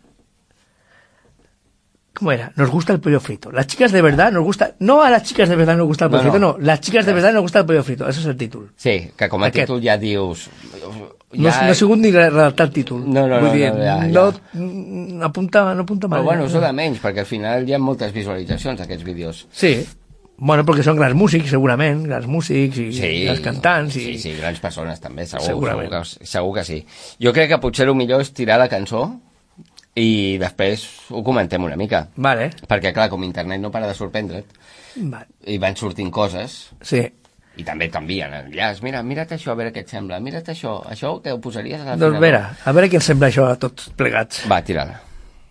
¿Cómo era? Nos gusta el pollo frito. Las chicas de verdad nos gusta... No a las chicas de verdad nos gusta el pollo frito, no. Las chicas de verdad nos gusta el pollo frito. Ese és el títol. Sí, que com a títol ja dius... Ja... No he sigut ni redactar el títol. No, apunta mal. Però bueno, això de menys, perquè al final hi ha moltes visualitzacions d'aquests vídeos. Sí. Bueno, perquè són grans músics, segurament, grans músics i grans cantants. Sí, grans persones també, segur que sí. Jo crec que potser el millor és tirar la cançó i després ho comentem una mica. Vale. Perquè, clar, com internet no para de sorprendre't, i van sortint coses, i també canvien enllaç. Mira't això, a veure què et sembla. Mira't això que ho posaries a la final. Doncs a veure què ens sembla això a tots plegats. Va, tira-la.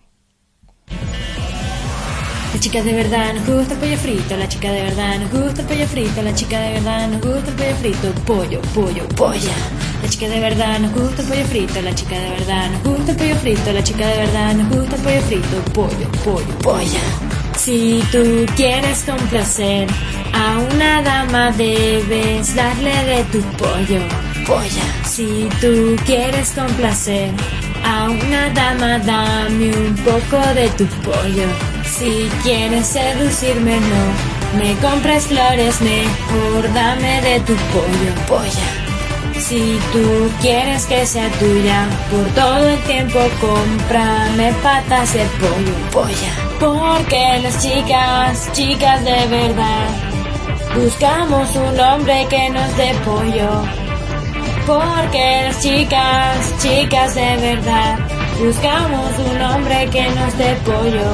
La chica de verdad nos gusta el pollo frito, la chica de verdad nos gusta el pollo frito, la chica de verdad nos gusta el pollo frito, pollo, pollo, polla. La chica de verdad nos gusta el pollo frito, la chica de verdad nos gusta el pollo frito, la chica de verdad nos gusta el pollo frito, pollo, pollo, polla. Si tú quieres complacer a una dama debes darle de tu pollo, polla. Si tú quieres complacer a una dama dame un poco de tu pollo. Si quieres seducirme no me compres flores, mejor dame de tu pollo, polla. Si tú quieres que sea tuya por todo el tiempo, cómprame patas de pollo, polla. Porque las chicas de verdad, buscamos un hombre que nos dé pollo. Porque las chicas de verdad, buscamos un hombre que nos dé pollo.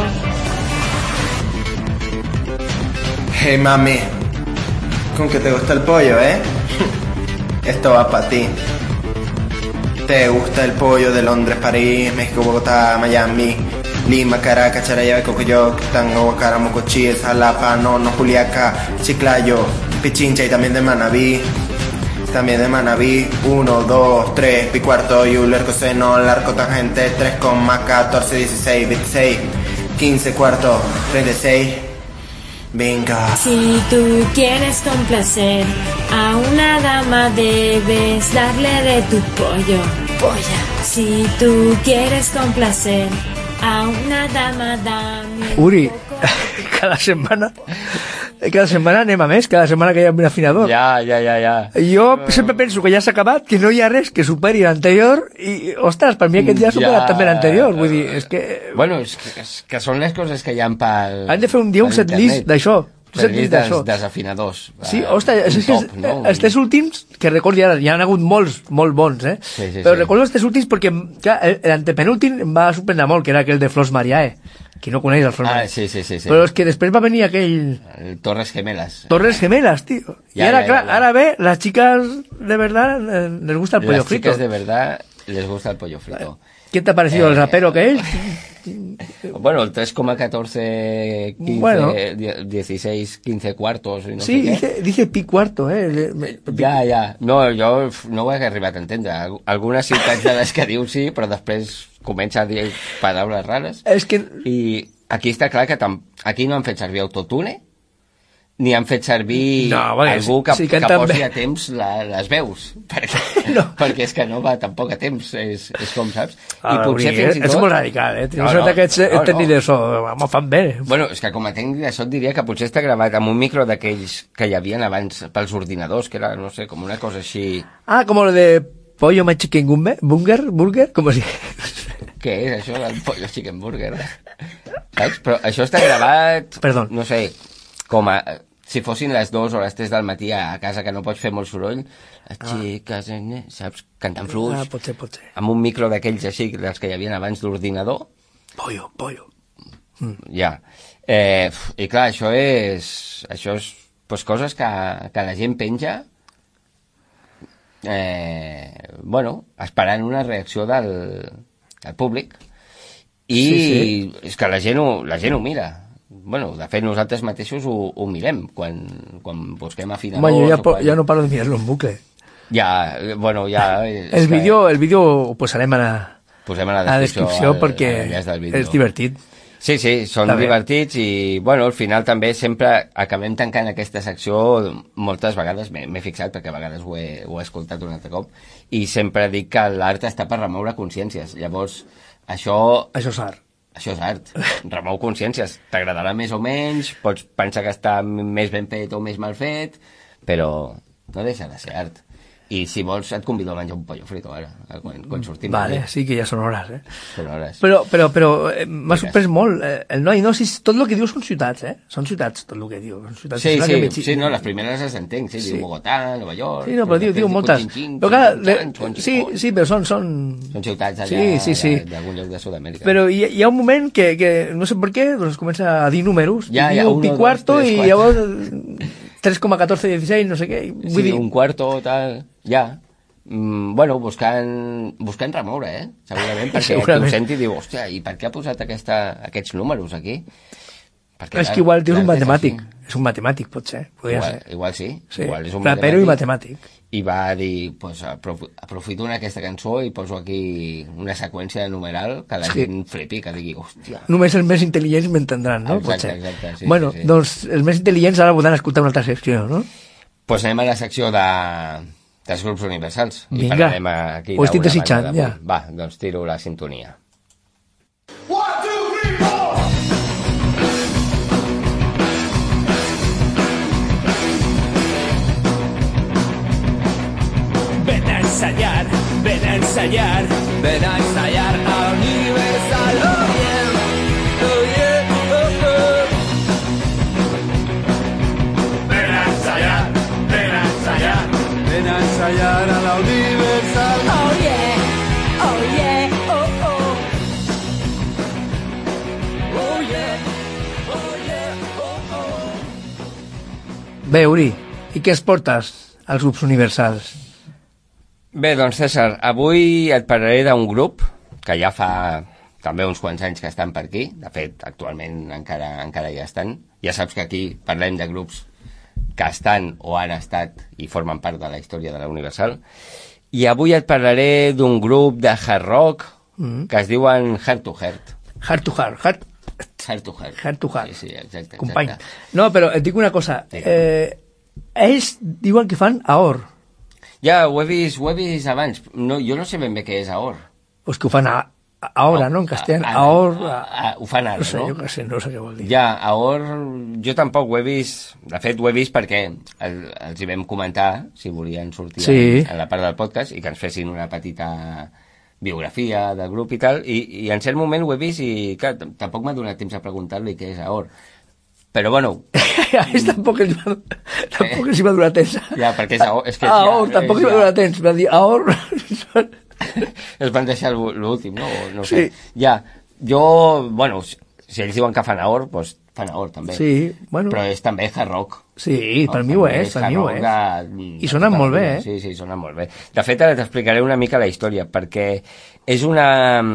Hey mami, con que te gusta el pollo, Esto va para ti. ¿Te gusta el pollo de Londres, París, México, Bogotá, Miami, Lima, Caracas, Charayave, Cocoyoc, Tango, Guacara, Mocochí, Jalapa, Nono, Juliaca, Chiclayo, Pichincha y también de Manabí? También de Manabí, 1, 2, 3, pi cuarto, Euler, coseno, largo, tangente, 3,14, 16, 26, 15 cuarto, 36. Venga. Si tú quieres complacer a una dama debes darle de tu pollo, polla. Si tú quieres complacer a una dama dame... Uri, cada setmana anem a més, cada setmana que hi ha un afinador. Ja. Jo sempre penso que ja s'ha acabat, que no hi ha res que superi l'anterior i, ostres, per mi aquest ja ha superat també l'anterior, vull dir, és que... Bueno, és que són les coses que hi ha pel... Han de fer un dia un setlist d'això. Desafinadors. Sí, ostres, els tres últims, que recordo ara, hi ha hagut molts, molt bons, Sí, però recordo els tres últims perquè, clar, l'antepenúltim em va sorprendre molt, que era aquell de Flors Mariae. Qui no coneix el Frontman. Ah, sí. Però és que després va venir aquell... El Torres Gemelas. Torres Gemelas, tío. Y ahora, claro, ahora ve, las chicas de verdad les gusta el pollo frito. Las chicas de verdad les gusta el pollo frito. ¿Qué te ha parecido el rapero que es? Bueno, el 3,14, 15, bueno. 16, 15 cuartos... I no sí, sé dice pi cuarto, Ja. No, jo no ho he arribat a entendre. Algunes ciutats de les que diu sí, però després comença a dir paraules rares. És que... I aquí està clar que aquí no han fet servir autotune, ni han fet servir algú que posi a temps les veus, perquè és que no va tampoc a temps, és com saps. I potser fins i tot... És molt radical, No aquests tècnics de so, m'ho fan bé. Bueno, és que com a tècnic de so et diria que potser està gravat amb un micro d'aquells que hi havien abans pels ordinadors, que era, no sé, com una cosa així... Ah, com lo de pollo my chicken burger, com es diu? Què és això del pollo chicken burger? Saps? Però això està gravat... Perdó. No sé, com a... Si fossin les 2 o les 3 del matí a casa que no pots fer molt soroll, les xiques, saps, cantant fluix, potser. Amb un micro d'aquells així, dels que hi havia abans d'ordinador. Pollo. Ja. I clar, això és pues, coses que la gent penja, esperant una reacció del públic, i és que la gent ho mira. Bueno, de fet, nosaltres mateixos ho mirem quan busquem afinadors... Bueno, jo no paro de mirar-lo en bucle. Ja, bueno, ja... El vídeo ho posarem a la descripció perquè és divertit. Sí, són divertits i, bueno, al final també sempre acabem tancant aquesta secció moltes vegades, m'he fixat perquè a vegades ho he escoltat un altre cop, i sempre dic que l'art està per remoure consciències. Llavors, això és art. Això és art, remou consciències, t'agradarà més o menys, pots pensar que està més ben fet o més mal fet, però no deixa de ser art. I si vols et convido a menjar un pollo frito ara, quan sortim. Vale, sí que ja són hores, Són hores. Però m'ha sorprès molt el noi, no, si tot el que diu són ciutats, Són ciutats, tot el que diu. Sí, no, les primeres les entenc, diu Bogotà, Nova York... Sí, no, però diu moltes. Sí, però són... Són ciutats allà d'algun lloc de Sud-amèrica. Però hi ha un moment que no sé per què, doncs comença a dir números, diu pi cuarto i llavors 3,1416, no sé què. Sí, un cuarto, tal... Ja, bueno, buscant remoure, segurament, perquè tu senti i diu, hòstia, i per què ha posat aquests números aquí? Perquè, és que igual dius un matemàtic, és un matemàtic, potser, podria ser. Igual sí, igual és un rapero i matemàtic. I va dir, pues, aprofito aquesta cançó i poso aquí una seqüència de numeral que la gent flipi, que digui, hòstia... Només els més intel·ligents m'entendran, no? Exacte, sí. Bueno, doncs els més intel·ligents ara podran escoltar una altra secció, no? Pues anem a la secció dels grups universals. Vinga, i parlarem aquí ho estic desitjant, ja. Va, doncs tiro la sintonia. 1, 2, 3, 4! Ven a ensayar, ven a ensayar, ven a ensayar a Universal. Oh yeah, oh yeah, oh oh. Ven a ensayar, ven a ensayar. Ven a ensayar a la Universal. Oh yeah, oh yeah, oh oh. Oh yeah, oh yeah, oh oh. Bé, Uri, i què es portes als grups universals? Bé, doncs César, avui et parlaré d'un grup que ja fa també uns quants anys que estan per aquí. De fet, actualment encara hi estan. Ja saps que aquí parlem de grups que estan o han estat i formen part de la història de la Universal. I avui et parlaré d'un grup de hard rock que es diuen Heart to Heart. Heart to Heart. Heart to Heart. Heart to Heart. Sí, exacte. Company. No, però et dic una cosa. Ells diuen que fan AOR. Ja, ho he vist abans. No, jo no sé ben bé què és AOR. Pues que ho fan ahora, no? En castellà. AOR... Ho fan ara, no? Jo no sé què vol dir. Ja, AOR... Jo tampoc ho he vist. De fet, ho he vist perquè els hi vam comentar, si volien sortir en la part del podcast, i que ens fessin una petita biografia del grup i tal, i en cert moment ho he vist i, clar, tampoc m'ha donat temps a preguntar-li què és AOR. Però, bueno... tampoc els va donar temps. Ja, perquè és AOR. AOR, tampoc els va donar temps. Va dir AOR... Es van deixar l'últim, no? No sé. Ja, jo, bueno, Si ells diuen que fan Aor, doncs fan Aor també. Sí, bueno. Però és també hard rock. Sí, per mi ho és, per mi ho és. I sonen molt bé, eh? Sí, sonen molt bé. De fet, ara t'explicaré una mica la història, perquè és una...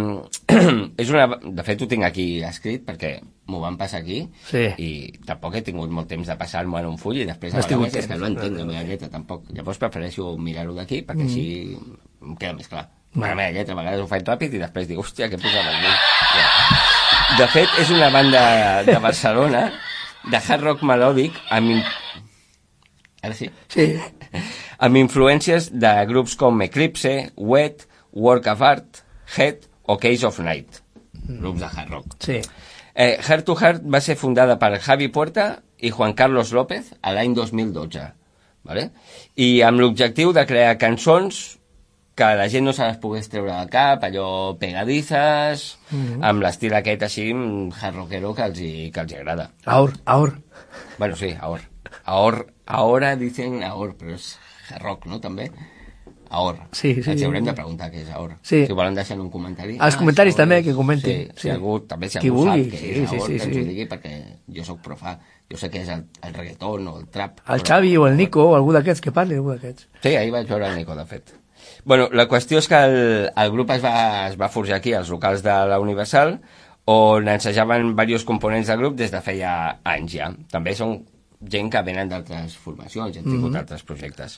De fet, ho tinc aquí escrit, perquè m'ho van passar aquí, i tampoc he tingut molt temps de passar-m'ho en un full, i després a vegades és que no entenc la meva lletra, tampoc. Llavors prefereixo mirar-ho d'aquí, perquè així em queda més clar. La meva lletra a vegades ho faig ràpid i després dic, hòstia, què posava aquí? De fet, és una banda de Barcelona de hard rock melòdic ara sí? Sí. Amb influències de grups com Eclipse, Wet, Work of Art, Head o Case of Night. Grups de hard rock. Sí. Heart to Heart va ser fundada per Javi Puerta i Juan Carlos López a l'any 2012. ¿Vale? I amb l'objectiu de crear cançons que la gent no se les pogués treure del cap, allò pegadizes, amb l'estil aquest així hard rockero que els agrada. Aor. Bueno, sí, Aor. Ahora dicen Aor, però és hard rock, no, també? Aor. Sí. Els haurem de preguntar què és Aor. Sí. Si volen deixar en un comentari. Els comentaris també, que comentin. Sí, si algú sap què és Aor, que ens ho digui, perquè jo sóc profà. Jo sé què és el reggaeton o el trap. El Xavi o el Nico o algú d'aquests, que parli algú d'aquests. Sí, ahir vaig veure el Nico, de fet. Bueno, la qüestió és que el grup es va forjar aquí, als locals de la Universal, on ensejaven diversos components del grup des de feia anys ja. També són gent que venen d'altres formacions, han tingut altres projectes.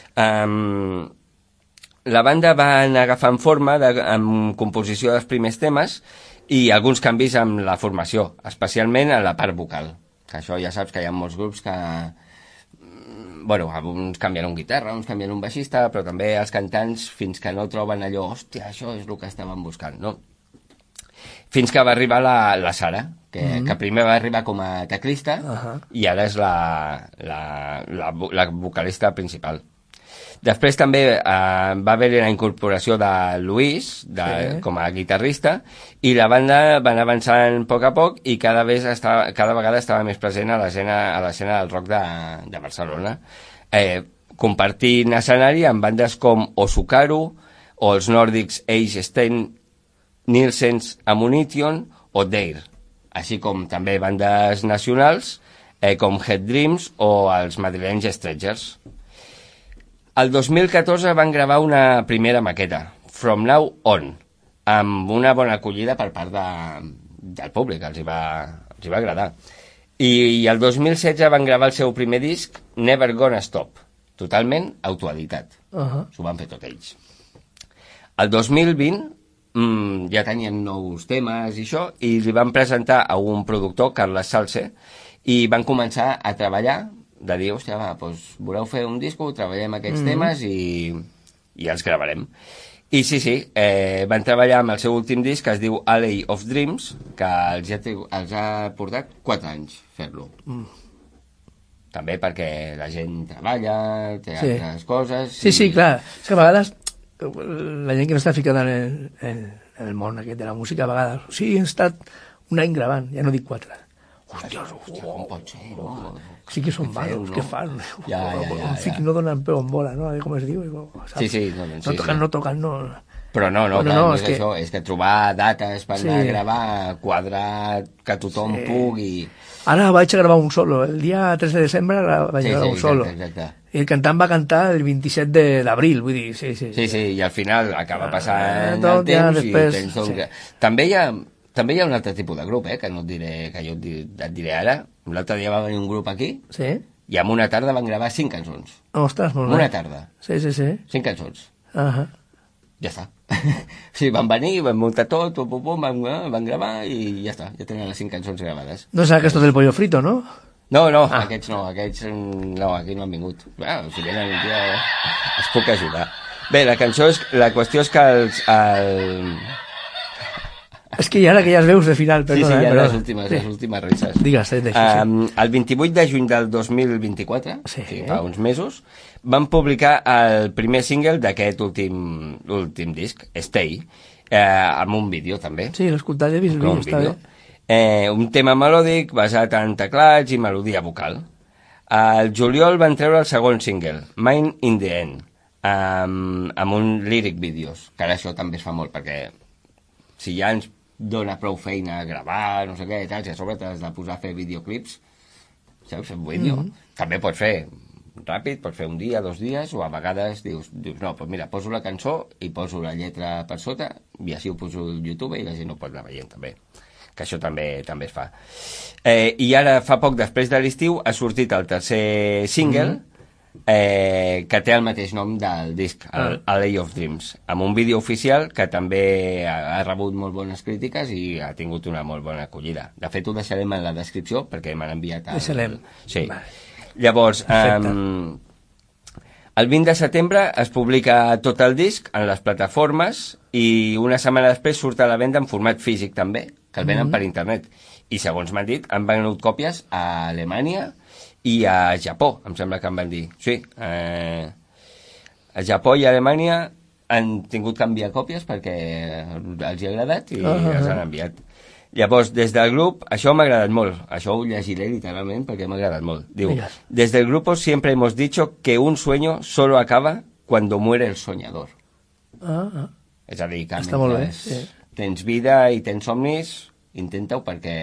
La banda va anar agafant forma amb composició dels primers temes i alguns canvis amb la formació, especialment en la part vocal. Que això ja saps que hi ha molts grups que... Bueno, uns canvien un guitarra, uns canvien un baixista, però també els cantants, fins que no troben allò, hòstia, això és el que estaven buscant, no? Fins que va arribar la Sara, que primer va arribar com a teclista i ara és la vocalista principal. Després també va haver-hi la incorporació de Luis com a guitarrista i la banda va anar avançant a poc i cada vegada estava més present a l'escena del rock de Barcelona, compartint escenari amb bandes com Osukaru o els nòrdics Age Stein, Nielsen's Ammunition o Dare, així com també bandes nacionals com Head Dreams o els madrilenys Stretchers. El 2014 van gravar una primera maqueta, From Now On, amb una bona acollida per part del públic, els hi va agradar. I el 2016 van gravar el seu primer disc, Never Gonna Stop, totalment autoeditat. S'ho van fer tot ells. El 2020 ja tenien nous temes i això, i li van presentar a un productor, Carles Salse, i van començar a treballar de dir, hòstia, va, doncs voleu fer un disco, treballem aquests temes i els gravarem. I sí, van treballar amb el seu últim disc, que es diu Alley of Dreams, que els ha portat 4 anys fer-lo. També perquè la gent treballa, té altres coses... Sí, clar. És que a vegades la gent que no està ficada en el món aquest de la música, a vegades... Sí, he estat un any gravant, ja no dic 4. Hòstia, com pot ser, no? Sí que són malos, què fan? Un fic no donen peu en bola, no? Com es diu? Sí. No toquen, no. Però no, és això, és que trobar dates per anar a gravar, quadrar, que tothom pugui... Ara vaig a gravar un solo, el dia 3 de desembre vaig a gravar un solo. Exacte. I el cantant va cantar el 27 d'abril, vull dir, sí. Sí, i al final acaba passant el temps i tens... També hi ha un altre tipus de grup, que no et diré, que jo et diré ara. L'altre dia va venir un grup aquí i en una tarda van gravar 5 cançons. Ostres, molt bé. Una tarda. Sí. 5 cançons. Ja està. Sí, van venir, van muntar tot, van gravar i ja està. Ja tenen les 5 cançons gravades. No és aquest del pollo frito, no? No, aquests no, aquí no han vingut. Si venen un dia es puc ajudar. Bé, la qüestió és que És que ara que ja es veus de final, perdona. Sí, ja les últimes risses. Digues, el 28 de juny del 2024, fa uns mesos, van publicar el primer single d'aquest últim disc, Stay, amb un vídeo també. Sí, l'he escoltat, he vist el vídeo, està bé. Un tema melòdic basat en teclats i melodia vocal. Al juliol van treure el segon single, Mine in the End, amb un lyric videos, que ara això també es fa molt, perquè si ja ens dona prou feina a gravar, no sé què, i tal, si a sobre t'has de posar a fer videoclips, saps, en vídeo. També pots fer ràpid, pots fer un dia, 2 dies, o a vegades dius no, doncs mira, poso la cançó i poso la lletra per sota, i així ho poso al YouTube i la gent ho pot anar veient també, que això també es fa. I ara, fa poc després de l'estiu, ha sortit el tercer single, que té el mateix nom del disc, Alley of Dreams, amb un vídeo oficial que també ha rebut molt bones crítiques i ha tingut una molt bona acollida. De fet, ho deixarem en la descripció perquè m'han enviat... Deixarem. Sí. Llavors, el 20 de setembre es publica tot el disc en les plataformes i una setmana després surt a la venda en format físic també, que el venen per internet. I segons m'han dit, han venut còpies a Alemanya i a Japó, em sembla que em van dir. Sí, a Japó i a Alemanya han tingut que enviar còpies perquè els hi ha agradat i els han enviat. Llavors, des del grup, això m'ha agradat molt, això ho llegiré literalment perquè m'ha agradat molt. Diu, desde el grupo siempre hemos dicho que un sueño solo acaba cuando muere el soñador. És a dir, que mentre tens vida i tens somnis, intenta-ho perquè...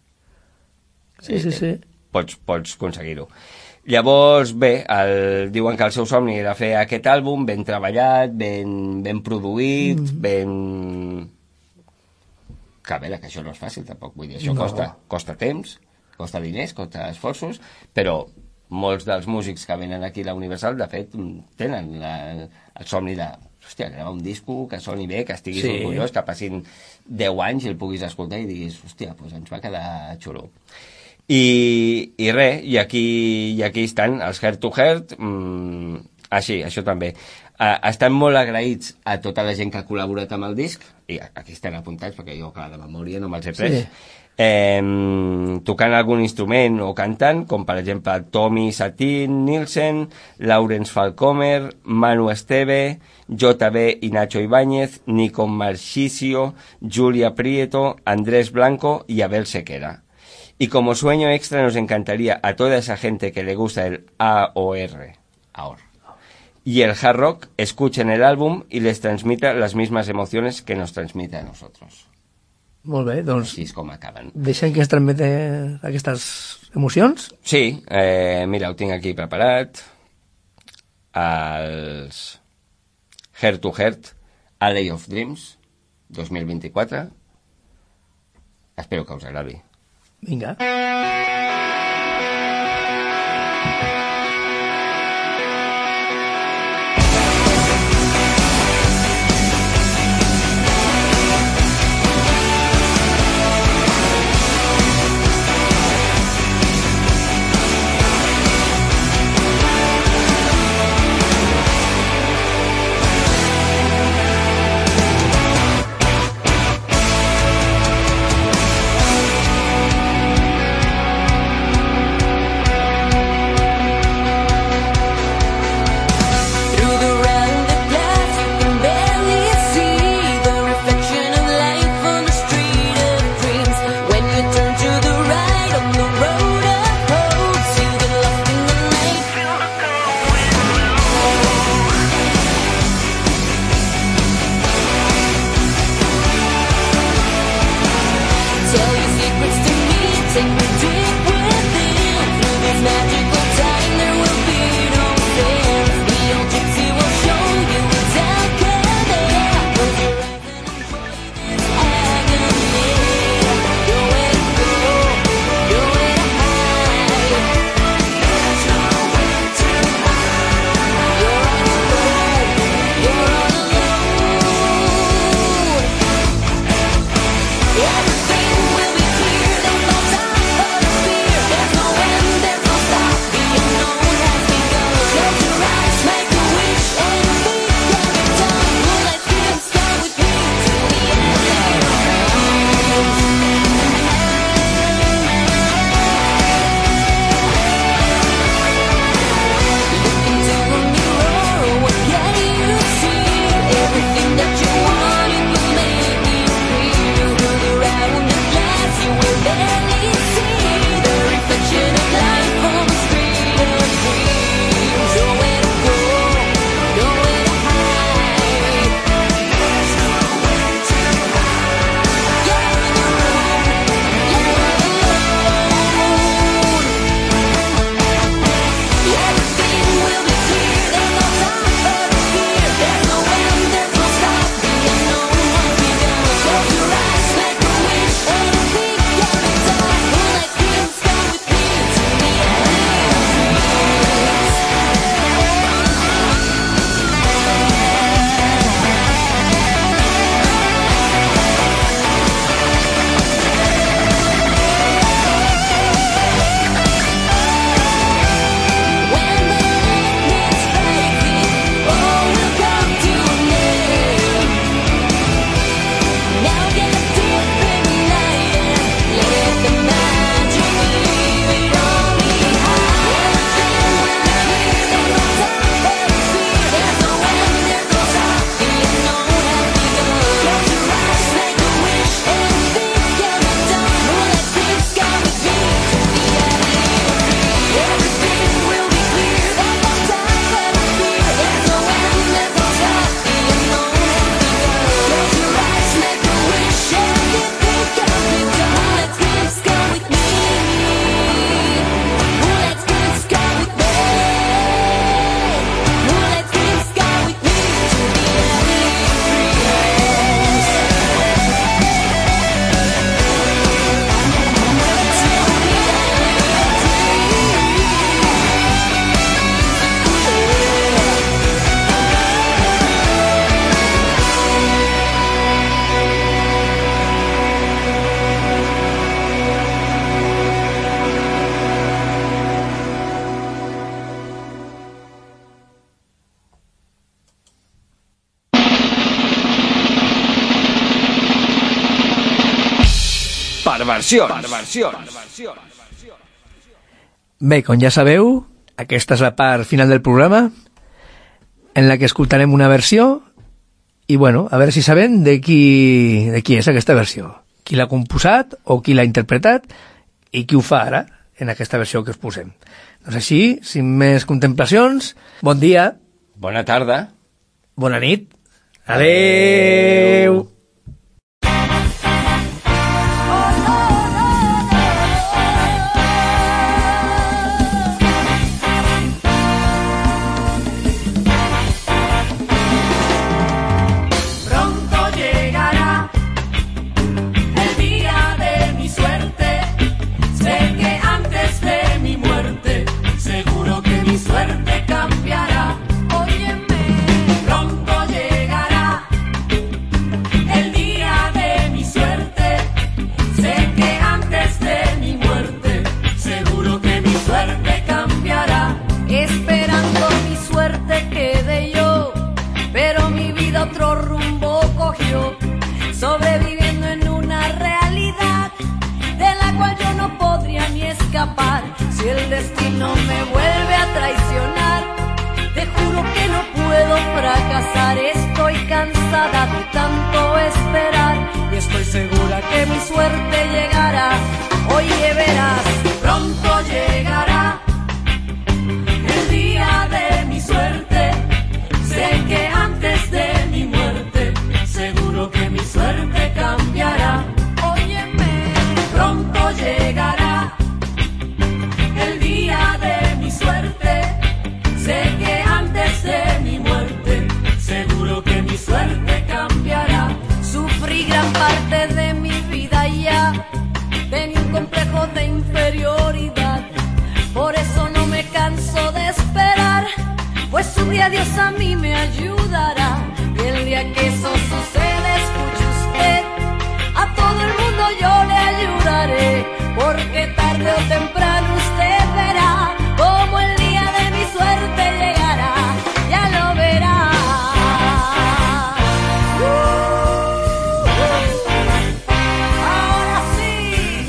Sí. Pots aconseguir-ho. Llavors, bé, diuen que el seu somni era fer aquest àlbum ben treballat, ben produït, ben... Que a veure, que això no és fàcil tampoc, vull dir, això costa temps, costa diners, costa esforços, però molts dels músics que venen aquí a la Universal, de fet, tenen el somni de, hòstia, gravar un disco que soni bé, que estiguis orgullós, que passin 10 anys i el puguis escoltar i diguis, hòstia, doncs ens va quedar xulo. I res, i aquí estan els Heart to Heart, així, això també. Estan molt agraïts a tota la gent que ha col·laborat amb el disc, i aquí estan apuntats, perquè jo, clar, de memòria no me'ls he pres, tocant algun instrument o cantant, com per exemple Tommy Satin Nielsen, Lawrence Falcomer, Manu Esteve, JB y Nacho Ibáñez, Nico Marchisio, Julia Prieto, Andrés Blanco y Abel Sequera. Y como sueño extra nos encantaría a toda esa gente que le gusta el AOR y el hard rock, escuchen el álbum y les transmita las mismas emociones que nos transmite a nosotros. Molt bé, doncs... Així és com acaben. Deixen que es transmeti aquestes emocions? Sí, mira, ho tinc aquí preparat. Els Heart to Heart, Alley of Dreams, 2024. Espero que us agradi. Vinga. Bé, com ja sabeu, aquesta és la part final del programa en la que escoltarem una versió i, bueno, a veure si sabem de qui és aquesta versió, qui l'ha composat o qui l'ha interpretat i qui ho fa ara en aquesta versió que us posem. Doncs així, sin més contemplacions, bon dia. Bona tarda. Bona nit. Adeu. Sobreviviendo en una realidad de la cual yo no podría ni escapar. Si el destino me vuelve a traicionar, te juro que no puedo fracasar. Estoy cansada de tanto esperar y estoy segura que mi suerte llegará. Oye, verás, pronto llegará el día de mi suerte. Sé que antes de mi muerte seguro que mi suerte cambiará. Óyeme, pronto llegará el día de mi suerte. Sé que antes de mi muerte seguro que mi suerte cambiará. Sufrí gran parte de mi vida ya, tenía un complejo de inferioridad. Por eso no me canso de esperar, pues un día Dios a mí me ayudará. Y el día que eso suceda, escuche usted, a todo el mundo yo le ayudaré, porque tarde o temprano usted verá cómo el día de mi suerte llegará. Ya lo verá. Ahora sí.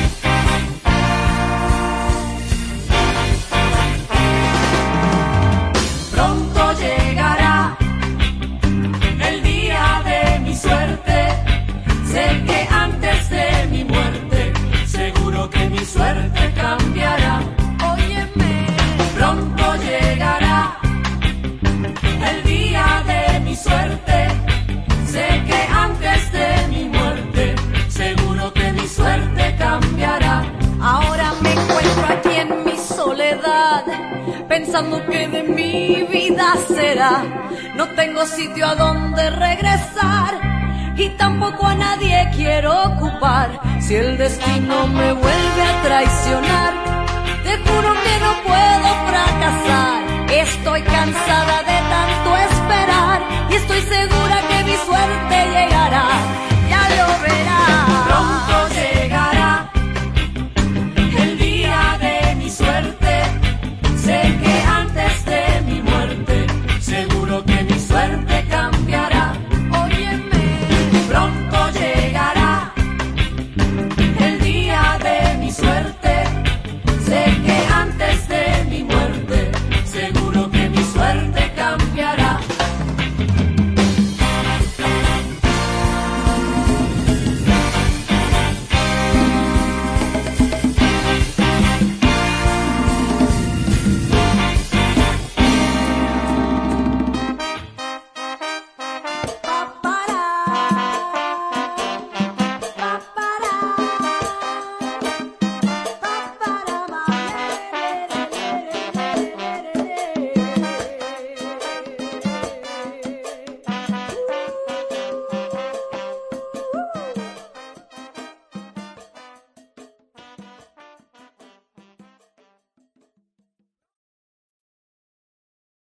Pronto llegará el día de mi suerte. Sé que antes de mi muerte seguro que mi suerte cambiará. Óyeme, pronto llegará el día de mi suerte. Sé que antes de mi muerte seguro que mi suerte cambiará. Ahora me encuentro aquí en mi soledad, pensando que de mi vida será. No tengo sitio a donde regresar y tampoco a nadie quiero ocupar. Si el destino me vuelve a traicionar, te juro que no puedo fracasar. Estoy cansada de tanto